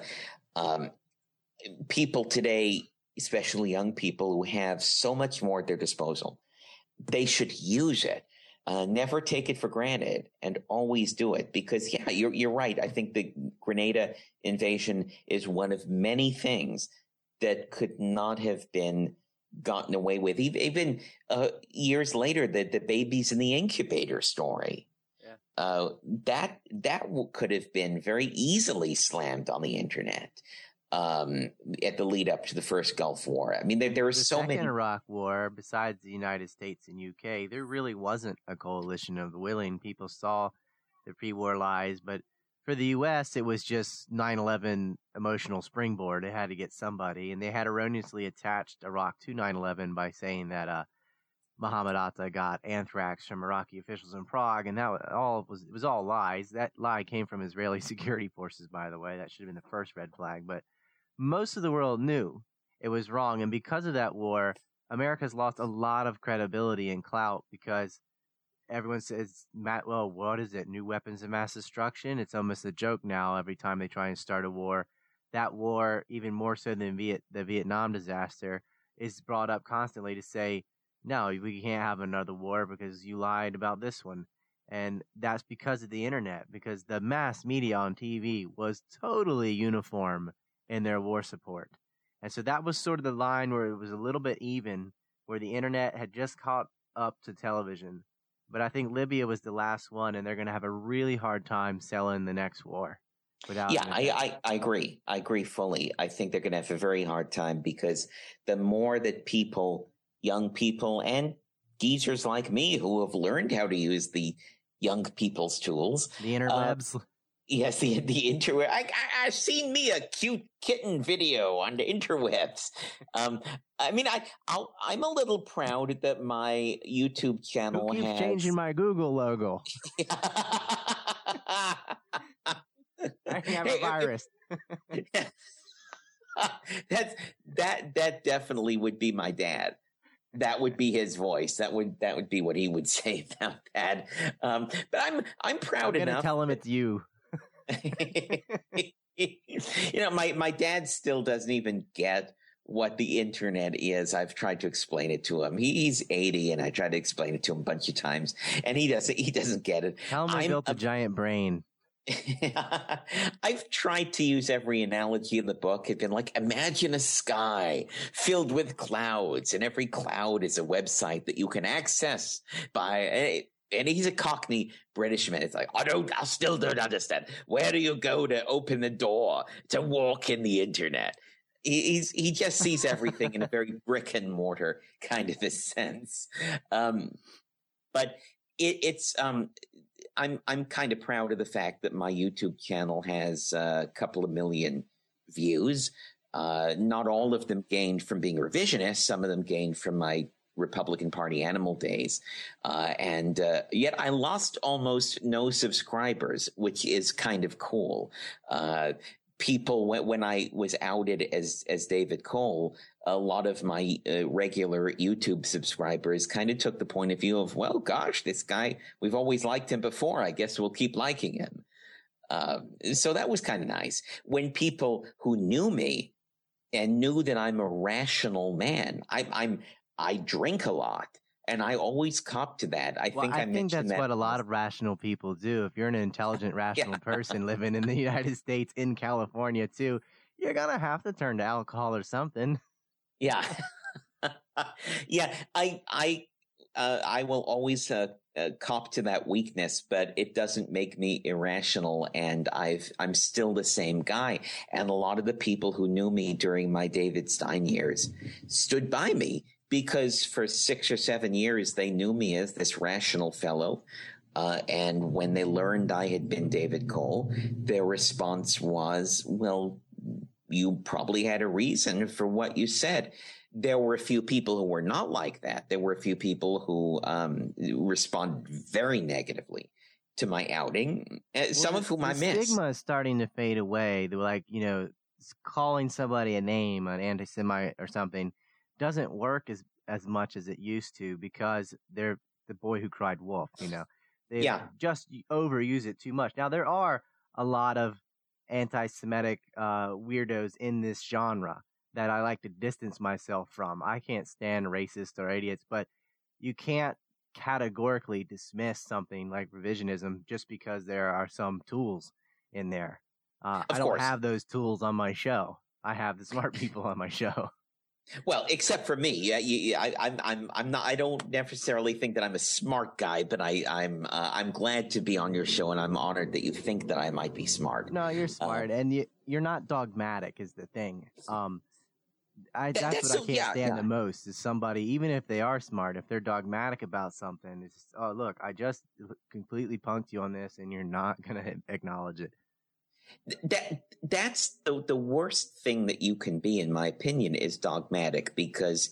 Speaker 2: people today, especially young people who have so much more at their disposal, they should use it. Never take it for granted, and always do it, because you're right. I think the Grenada invasion is one of many things that could not have been gotten away with. Even years later, the babies in the incubator story, that could have been very easily slammed on the internet. At the lead up to the first Gulf War. I mean, there were so many.
Speaker 3: The second Iraq War, besides the United States and UK, there really wasn't a coalition of the willing. People saw the pre-war lies, but for the U.S., it was just 9/11 emotional springboard. It had to get somebody, and they had erroneously attached Iraq to 9/11 by saying that Mohammed Atta got anthrax from Iraqi officials in Prague, and that was all lies. That lie came from Israeli security forces, by the way. That should have been the first red flag, but most of the world knew it was wrong. And because of that war, America's lost a lot of credibility and clout, because everyone says, well, what is it? New weapons of mass destruction? It's almost a joke now every time they try and start a war. That war, even more so than the Vietnam disaster, is brought up constantly to say, no, we can't have another war because you lied about this one. And that's because of the internet, because the mass media on TV was totally uniform in their war support. And so that was sort of the line where it was a little bit even, where the internet had just caught up to television. But I think Libya was the last one, and they're going to have a really hard time selling the next war.
Speaker 2: I agree. I agree fully. I think they're going to have a very hard time, because the more that young people and geezers like me who have learned how to use the young people's tools.
Speaker 3: The interwebs.
Speaker 2: Yes, the interweb. I've seen me a cute kitten video on the interwebs. I mean, I'm a little proud that my YouTube channel
Speaker 3: Who keeps changing my Google logo. I have a virus.
Speaker 2: that definitely would be my dad. That would be his voice. That would be what he would say about that. But I'm proud enough.
Speaker 3: I'm gonna tell him it's you.
Speaker 2: My dad still doesn't even get what the internet is. I've tried to explain it to him. He's 80, and I tried to explain it to him a bunch of times, and he doesn't get it.
Speaker 3: Tell him I built a giant brain.
Speaker 2: I've tried to use every analogy in the book. It's been like, imagine a sky filled with clouds, and every cloud is a website that you can access by. And he's a Cockney Britishman. It's like, I still don't understand. Where do you go to open the door to walk in the internet? He just sees everything in a very brick and mortar kind of a sense. But I'm kind of proud of the fact that my YouTube channel has a couple of million views. Not all of them gained from being revisionist. Some of them gained from my Republican Party animal days. And yet I lost almost no subscribers, which is kind of cool. People, when I was outed as David Cole, a lot of my regular YouTube subscribers kind of took the point of view of, well, gosh, this guy, we've always liked him before. I guess we'll keep liking him. So that was kind of nice. When people who knew me and knew that I'm a rational man, I drink a lot, and I always cop to that. I think
Speaker 3: that's what a lot of rational people do. If you're an intelligent, rational person living in the United States, in California too, you're gonna have to turn to alcohol or something.
Speaker 2: Yeah, yeah. I will always cop to that weakness, but it doesn't make me irrational. And I'm still the same guy. And a lot of the people who knew me during my David Stein years stood by me, because for 6 or 7 years, they knew me as this rational fellow. And when they learned I had been David Cole, their response was, well, you probably had a reason for what you said. There were a few people who were not like that. There were a few people who responded very negatively to my outing, some of whom I missed.
Speaker 3: The stigma is starting to fade away. They're like, calling somebody a name, an anti-Semite or something, doesn't work as much as it used to, because they're the boy who cried wolf, They just overuse it too much. Now, there are a lot of anti-Semitic weirdos in this genre that I like to distance myself from. I can't stand racists or idiots, but you can't categorically dismiss something like revisionism just because there are some tools in there. I don't have those tools on my show. I have the smart people on my show.
Speaker 2: Well, except for me, I'm not. I don't necessarily think that I'm a smart guy, but I'm glad to be on your show, and I'm honored that you think that I might be smart.
Speaker 3: No, you're smart, and you're not dogmatic, is the thing. That's what I can't stand the most is somebody, even if they are smart, if they're dogmatic about something, it's just, oh, look, I just completely punked you on this, and you're not gonna acknowledge it.
Speaker 2: That's the worst thing that you can be, in my opinion, is dogmatic, because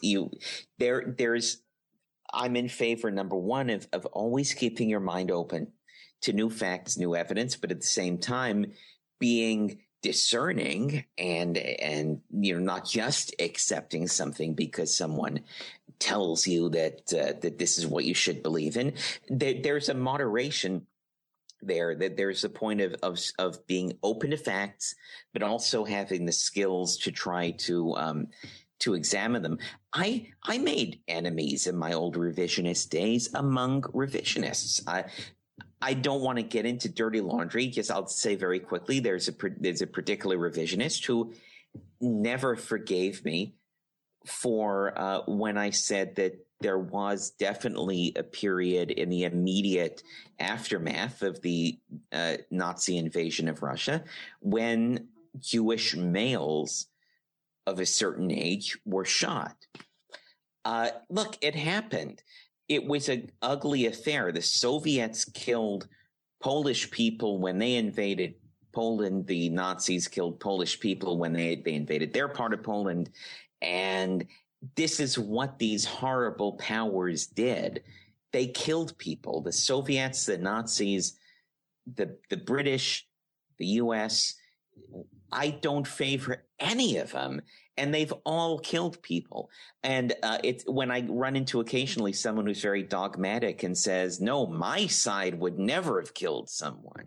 Speaker 2: I'm in favor, number one, of always keeping your mind open to new facts, new evidence, but at the same time being discerning and not just accepting something because someone tells you that this is what you should believe in. There's a moderation there, that there's a point of being open to facts, but also having the skills to try to examine them. I made enemies in my old revisionist days among revisionists. I don't want to get into dirty laundry. Just I'll say very quickly, there's a particular revisionist who never forgave me for when I said that there was definitely a period in the immediate aftermath of the Nazi invasion of Russia when Jewish males of a certain age were shot. Look, it happened. it was an ugly affair. The Soviets killed Polish people when they invaded Poland. The Nazis killed Polish people when they invaded their part of Poland. And this is what these horrible powers did. They killed people. The Soviets, the Nazis, the British, the US. I don't favor any of them. And they've all killed people. And it's when I run into occasionally someone who's very dogmatic and says, no, my side would never have killed someone.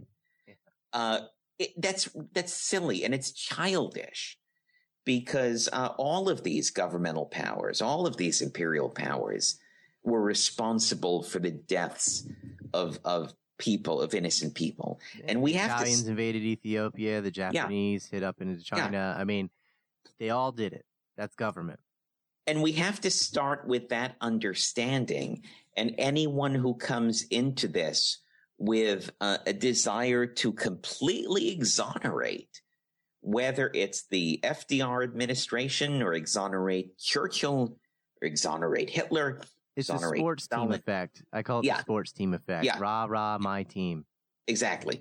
Speaker 2: That's silly, and it's childish, because all of these governmental powers, all of these imperial powers were responsible for the deaths of people, of innocent people. And we have
Speaker 3: Italians invaded Ethiopia, the Japanese hit up into China. I mean, they all did it. That's government.
Speaker 2: And we have to start with that understanding. And anyone who comes into this with a desire to completely exonerate, whether it's the FDR administration or exonerate Churchill or exonerate Hitler.
Speaker 3: It's a sports team effect. I call it the sports team effect.
Speaker 2: Yeah.
Speaker 3: Rah, rah, my team.
Speaker 2: Exactly.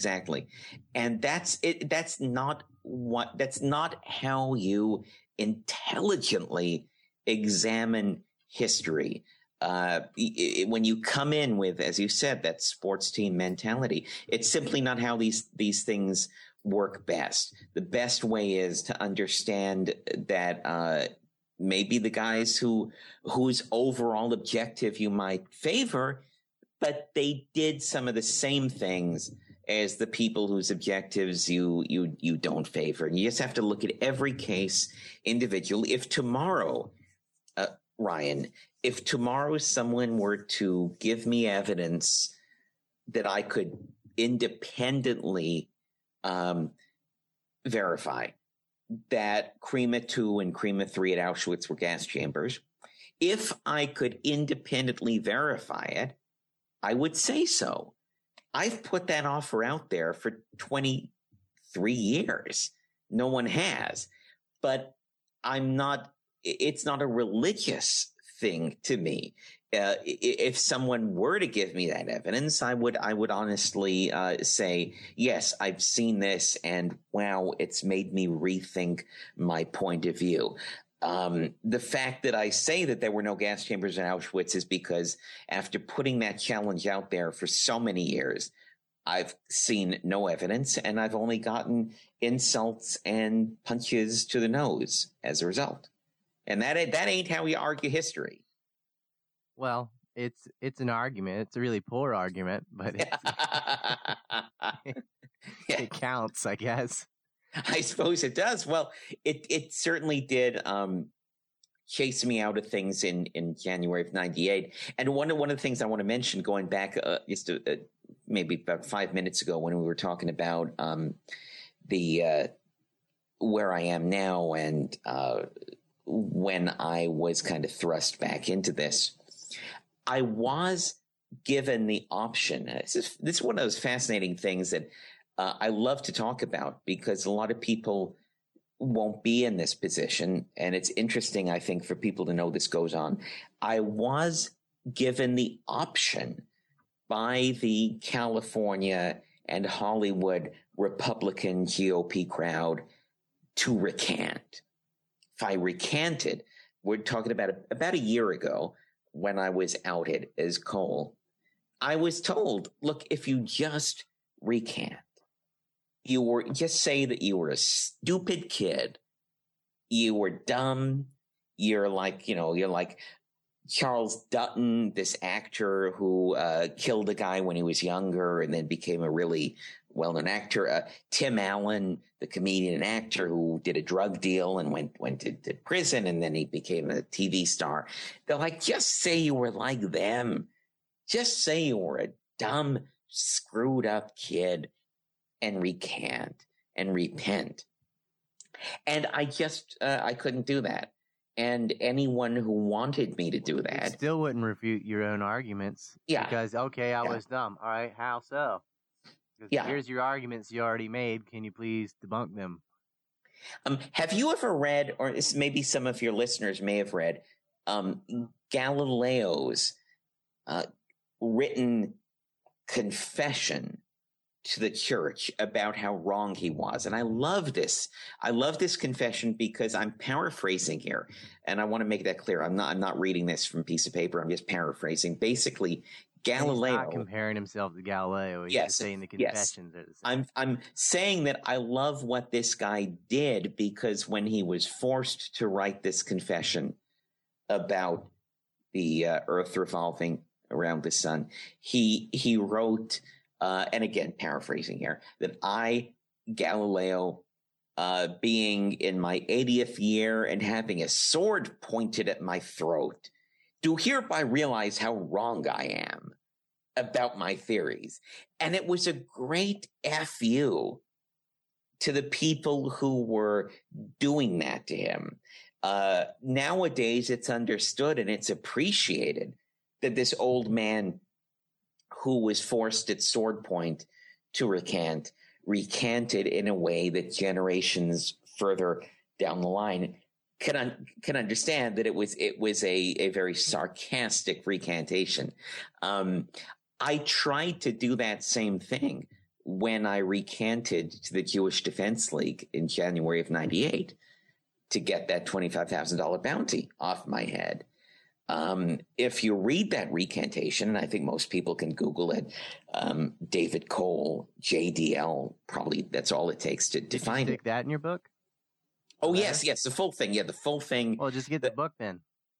Speaker 2: And that's it. That's not how you intelligently examine history. When you come in with, as you said, that sports team mentality, it's simply not how these things work best. The best way is to understand that maybe the guys whose overall objective you might favor, but they did some of the same things as the people whose objectives you don't favor. And you just have to look at every case individually. If tomorrow, Ryan, if tomorrow someone were to give me evidence that I could independently verify that Crema 2 and Crema 3 at Auschwitz were gas chambers, if I could independently verify it, I would say so. I've put that offer out there for 23 years. No one has. But it's not a religious thing to me. If someone were to give me that evidence, I would honestly say, yes, I've seen this, and wow, it's made me rethink my point of view. The fact that I say that there were no gas chambers in Auschwitz is because after putting that challenge out there for so many years, I've seen no evidence, and I've only gotten insults and punches to the nose as a result. And that ain't how we argue history.
Speaker 3: Well, it's an argument. It's a really poor argument, but it counts, I guess.
Speaker 2: I suppose it does. Well, it certainly did chase me out of things in January of '98. And one of the things I want to mention, going back just maybe about 5 minutes ago when we were talking about the where I am now and when I was kind of thrust back into this, I was given the option. This is one of those fascinating things that I love to talk about, because a lot of people won't be in this position. And it's interesting, I think, for people to know this goes on. I was given the option by the California and Hollywood Republican GOP crowd to recant. If I recanted, we're talking about a year ago when I was outed as Cole, I was told, look, if you just recant, just say that you were a stupid kid, you were dumb, you're like Charles Dutton, this actor who killed a guy when he was younger and then became a really well-known actor. Tim Allen, the comedian and actor who did a drug deal and went to prison, and then he became a TV star. They're like, just say you were like them. Just say you were a dumb, screwed up kid and recant and repent. And I just, I couldn't do that. And anyone who wanted me to do that.
Speaker 3: You still wouldn't refute your own arguments.
Speaker 2: Yeah.
Speaker 3: Because, okay, I was dumb. All right, how so? Here's your arguments you already made. Can you please debunk them?
Speaker 2: Have you ever read, or maybe some of your listeners may have read, Galileo's written confession to the church about how wrong he was. And I love this. I love this confession because I'm paraphrasing here. And I want to make that clear. I'm not reading this from a piece of paper. I'm just paraphrasing. Basically, Galileo.
Speaker 3: He's not comparing himself to Galileo. He's just saying the confessions are the same.
Speaker 2: I'm saying that I love what this guy did, because when he was forced to write this confession about the Earth revolving around the sun, he wrote, and again, paraphrasing here, that I, Galileo, being in my 80th year and having a sword pointed at my throat, do hereby realize how wrong I am about my theories. And it was a great FU to the people who were doing that to him. Nowadays, it's understood and it's appreciated that this old man who was forced at sword point to recanted in a way that generations further down the line can understand that it was a very sarcastic recantation. I tried to do that same thing when I recanted to the Jewish Defense League in January of '98 to get that $25,000 bounty off my head. If you read that recantation, and I think most people can Google it, David Cole, JDL, probably that's all it takes to find it.
Speaker 3: Did you stick that in your book?
Speaker 2: Oh, yes, the full thing. Yeah, the full thing.
Speaker 3: Well, just get the book then.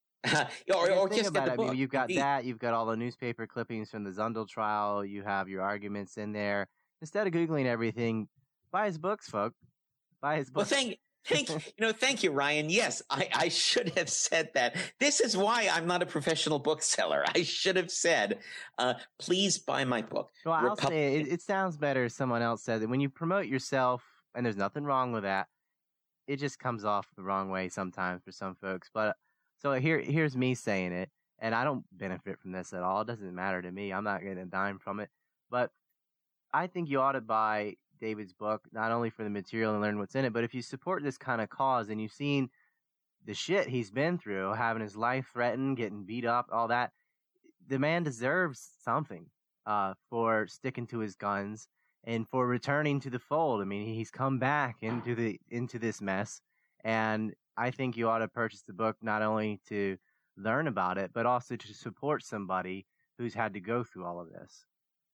Speaker 2: or just get the book.
Speaker 3: I mean, you've got that. You've got all the newspaper clippings from the Zundel trial. You have your arguments in there. Instead of Googling everything, buy his books, folks. Buy his books.
Speaker 2: Well, thank you, Ryan. Yes, I should have said that. This is why I'm not a professional bookseller. I should have said, please buy my book.
Speaker 3: Well, I'll say it sounds better if someone else says it. When you promote yourself, and there's nothing wrong with that, it just comes off the wrong way sometimes for some folks. But so here's me saying it, and I don't benefit from this at all. It doesn't matter to me. I'm not getting a dime from it. But I think you ought to buy David's book, not only for the material and learn what's in it, but if you support this kind of cause and you've seen the shit he's been through, having his life threatened, getting beat up, all that, the man deserves something for sticking to his guns and for returning to the fold. I mean, he's come back into this mess, and I think you ought to purchase the book not only to learn about it, but also to support somebody who's had to go through all of this.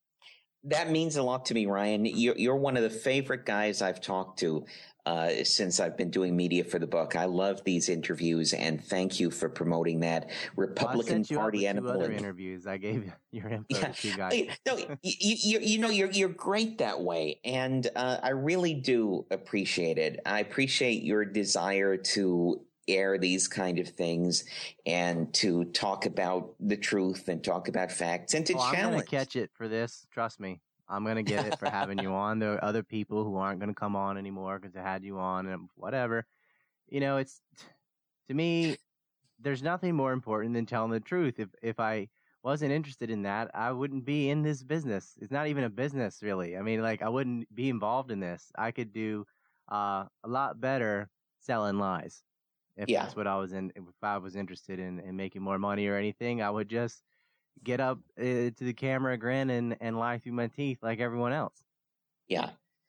Speaker 2: That means a lot to me, Ryan. You're one of the favorite guys I've talked to since I've been doing media for the book. I love these interviews, and thank you for promoting that. Republican Party
Speaker 3: and other interviews. I gave your info to you guys.
Speaker 2: No, you're great that way, and I really do appreciate it. I appreciate your desire to air these kind of things and to talk about the truth and talk about facts and to challenge.
Speaker 3: I'm going to catch it for this. Trust me. I'm going to get it for having you on. There are other people who aren't going to come on anymore because I had you on and whatever. It's, to me, there's nothing more important than telling the truth. If I wasn't interested in that, I wouldn't be in this business. It's not even a business, really. I mean, I wouldn't be involved in this. I could do a lot better selling lies. That's what I was in. If I was interested in making more money or anything, I would just get up to the camera, grin, and lie through my teeth like everyone else.
Speaker 2: Yeah.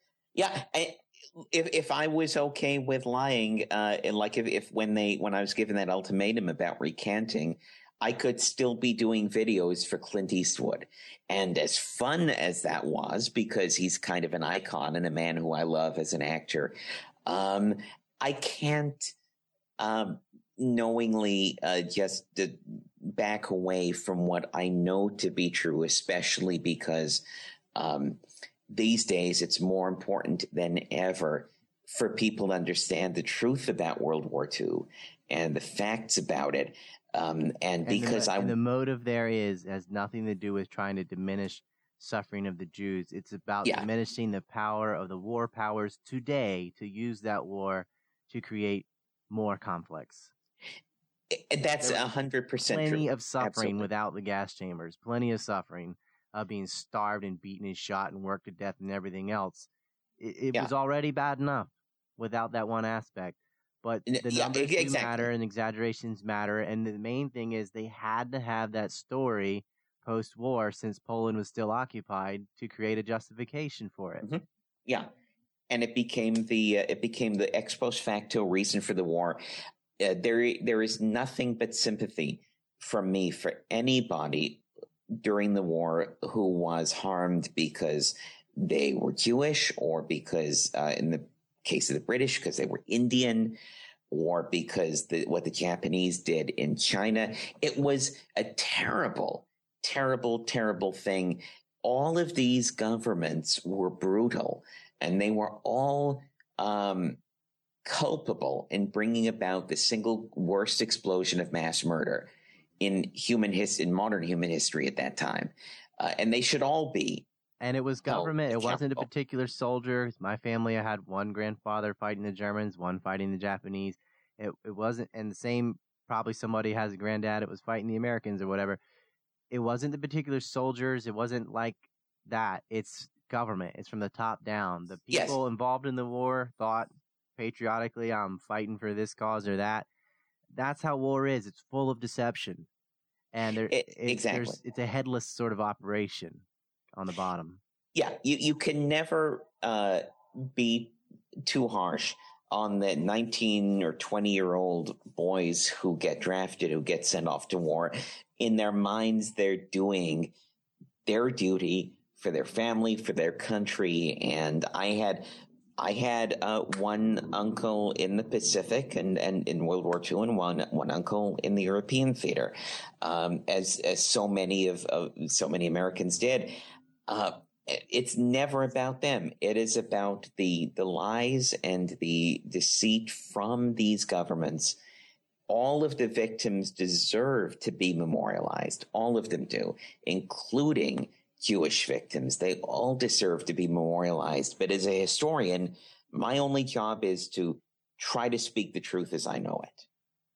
Speaker 2: If I was okay with lying, and when I was given that ultimatum about recanting, I could still be doing videos for Clint Eastwood. And as fun as that was, because he's kind of an icon and a man who I love as an actor, I can't knowingly just back away from what I know to be true, especially because these days it's more important than ever for people to understand the truth about World War II and the facts about it. And the
Speaker 3: motive there has nothing to do with trying to diminish suffering of the Jews. It's about diminishing the power of the war powers today to use that war to create more conflicts.
Speaker 2: That's 100% true.
Speaker 3: Plenty of suffering without the gas chambers. Plenty of suffering, being starved and beaten and shot and worked to death and everything else. It was already bad enough without that one aspect. But the numbers do matter and exaggerations matter. And the main thing is they had to have that story post-war, since Poland was still occupied, to create a justification for it.
Speaker 2: Mm-hmm. Yeah, and it became the ex post facto reason for the war. There is nothing but sympathy from me for anybody during the war who was harmed because they were Jewish, or because, in the case of the British, because they were Indian, or because what the Japanese did in China. It was a terrible, terrible, terrible thing. All of these governments were brutal, and they were all culpable in bringing about the single worst explosion of mass murder in modern human history at that time. And they should all be.
Speaker 3: And it was government. It wasn't a particular soldier. My family, I had one grandfather fighting the Germans, one fighting the Japanese. It wasn't, and the same, probably somebody has a granddad that was fighting the Americans or whatever. It wasn't the particular soldiers. It wasn't like that. It's government. It's from the top down. The people involved in the war thought patriotically, I'm fighting for this cause or that. That's how war is. It's full of deception. And
Speaker 2: exactly.
Speaker 3: It's a headless sort of operation on the bottom.
Speaker 2: Yeah, you can never be too harsh on the 19 or 20-year-old boys who get drafted, who get sent off to war. In their minds, they're doing their duty for their family, for their country. And I had one uncle in the Pacific and in World War II, and one uncle in the European theater, as so many Americans did. It's never about them. It is about the lies and the deceit from these governments. All of the victims deserve to be memorialized. All of them do, including Jewish victims. They all deserve to be memorialized. But as a historian, my only job is to try to speak the truth as I know it.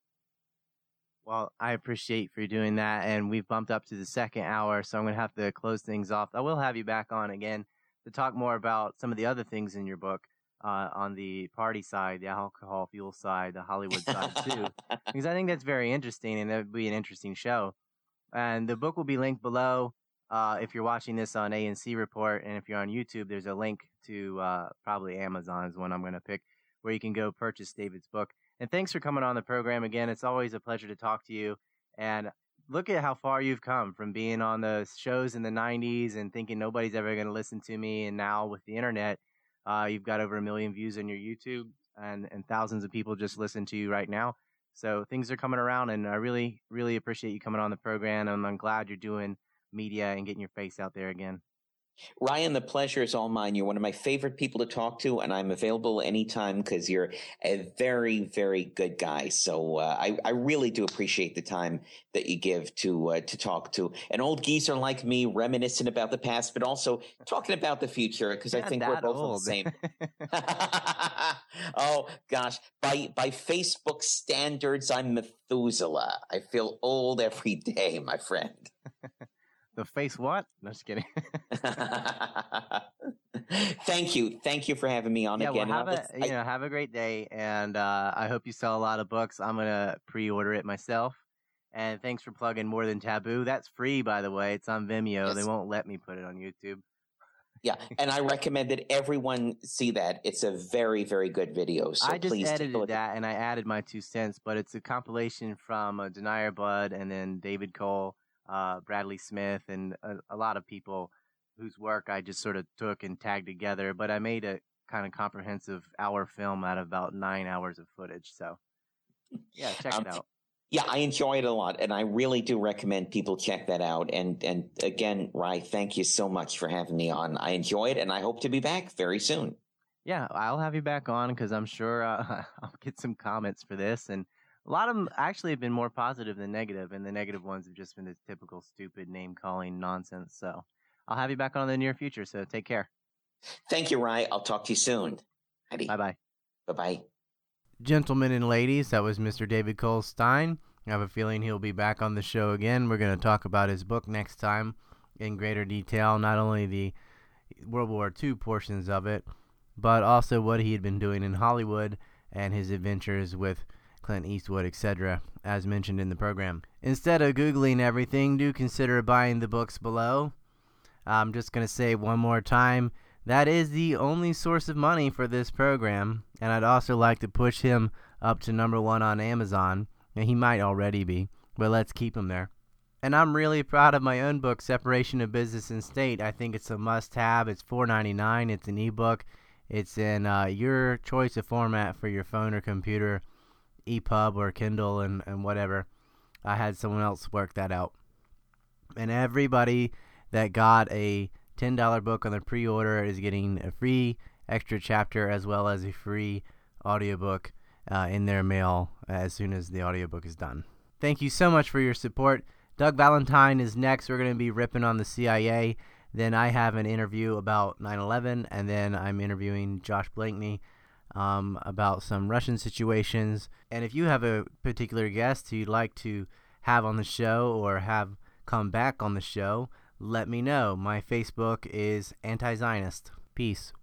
Speaker 3: Well, I appreciate for you doing that, and we've bumped up to the second hour, so I'm going to have to close things off. I will have you back on again to talk more about some of the other things in your book, on the party side, the alcohol fuel side, the Hollywood side too, because I think that's very interesting, and that would be an interesting show. And the book will be linked below if you're watching this on ANC Report, and if you're on YouTube, there's a link to probably Amazon is one I'm going to pick, where you can go purchase David's book. And thanks for coming on the program again. It's always a pleasure to talk to you. And look at how far you've come from being on the shows in the 90s and thinking nobody's ever going to listen to me. And now with the internet, you've got over 1 million views on your YouTube, and thousands of people just listen to you right now. So things are coming around, and I really, really appreciate you coming on the program. And I'm glad you're doing media and getting your face out there again.
Speaker 2: Ryan, the pleasure is all mine. You're one of my favorite people to talk to, and I'm available anytime because you're a very, very good guy. So I really do appreciate the time that you give to talk to an old geezer like me, reminiscing about the past, but also talking about the future, because I think we're both on the same. Oh gosh, by Facebook standards, I'm Methuselah. I feel old every day, my friend.
Speaker 3: The face what? No, just kidding.
Speaker 2: Thank you for having me on again.
Speaker 3: Well, have a great day, and I hope you sell a lot of books. I'm gonna pre-order it myself. And thanks for plugging More Than Taboo. That's free, by the way. It's on Vimeo. Yes. They won't let me put it on YouTube.
Speaker 2: Yeah, and I recommend that everyone see that. It's a very, very good video. So
Speaker 3: I just
Speaker 2: please
Speaker 3: edited that, and I added my 2 cents, but it's a compilation from Denier Bud and then David Cole, Bradley Smith, and a lot of people whose work I just sort of took and tagged together. But I made a kind of comprehensive hour film out of about 9 hours of footage. So, yeah, check it out.
Speaker 2: Yeah, I enjoy it a lot, and I really do recommend people check that out. And again, Ry, thank you so much for having me on. I enjoy it, and I hope to be back very soon.
Speaker 3: Yeah, I'll have you back on because I'm sure I'll get some comments for this. And a lot of them actually have been more positive than negative, and the negative ones have just been the typical stupid name-calling nonsense. So I'll have you back on in the near future, so take care.
Speaker 2: Thank you, Ry. I'll talk to you soon.
Speaker 3: Bye-bye.
Speaker 2: Bye-bye.
Speaker 1: Gentlemen and ladies, that was Mr. David Cole Stein. I have a feeling he'll be back on the show again. We're going to talk about his book next time in greater detail, not only the World War II portions of it, but also what he had been doing in Hollywood and his adventures with Clint Eastwood, etc., as mentioned in the program. Instead of Googling everything, do consider buying the books below. I'm just going to say one more time, that is the only source of money for this program, and I'd also like to push him up to number 1 on Amazon, and he might already be, but let's keep him there. And I'm really proud of my own book, Separation of Business and State. I think it's a must-have. It's $4.99. It's an ebook. It's in your choice of format for your phone or computer, EPUB or Kindle and whatever. I had someone else work that out. And everybody that got a $10 book on the pre-order is getting a free extra chapter as well as a free audiobook in their mail as soon as the audiobook is done. Thank you so much for your support. Doug Valentine is next. We're going to be ripping on the CIA. Then I have an interview about 9/11, and then I'm interviewing Josh Blankney about some Russian situations. And if you have a particular guest who you'd like to have on the show or have come back on the show, let me know. My Facebook is Anti-Zionist. Peace.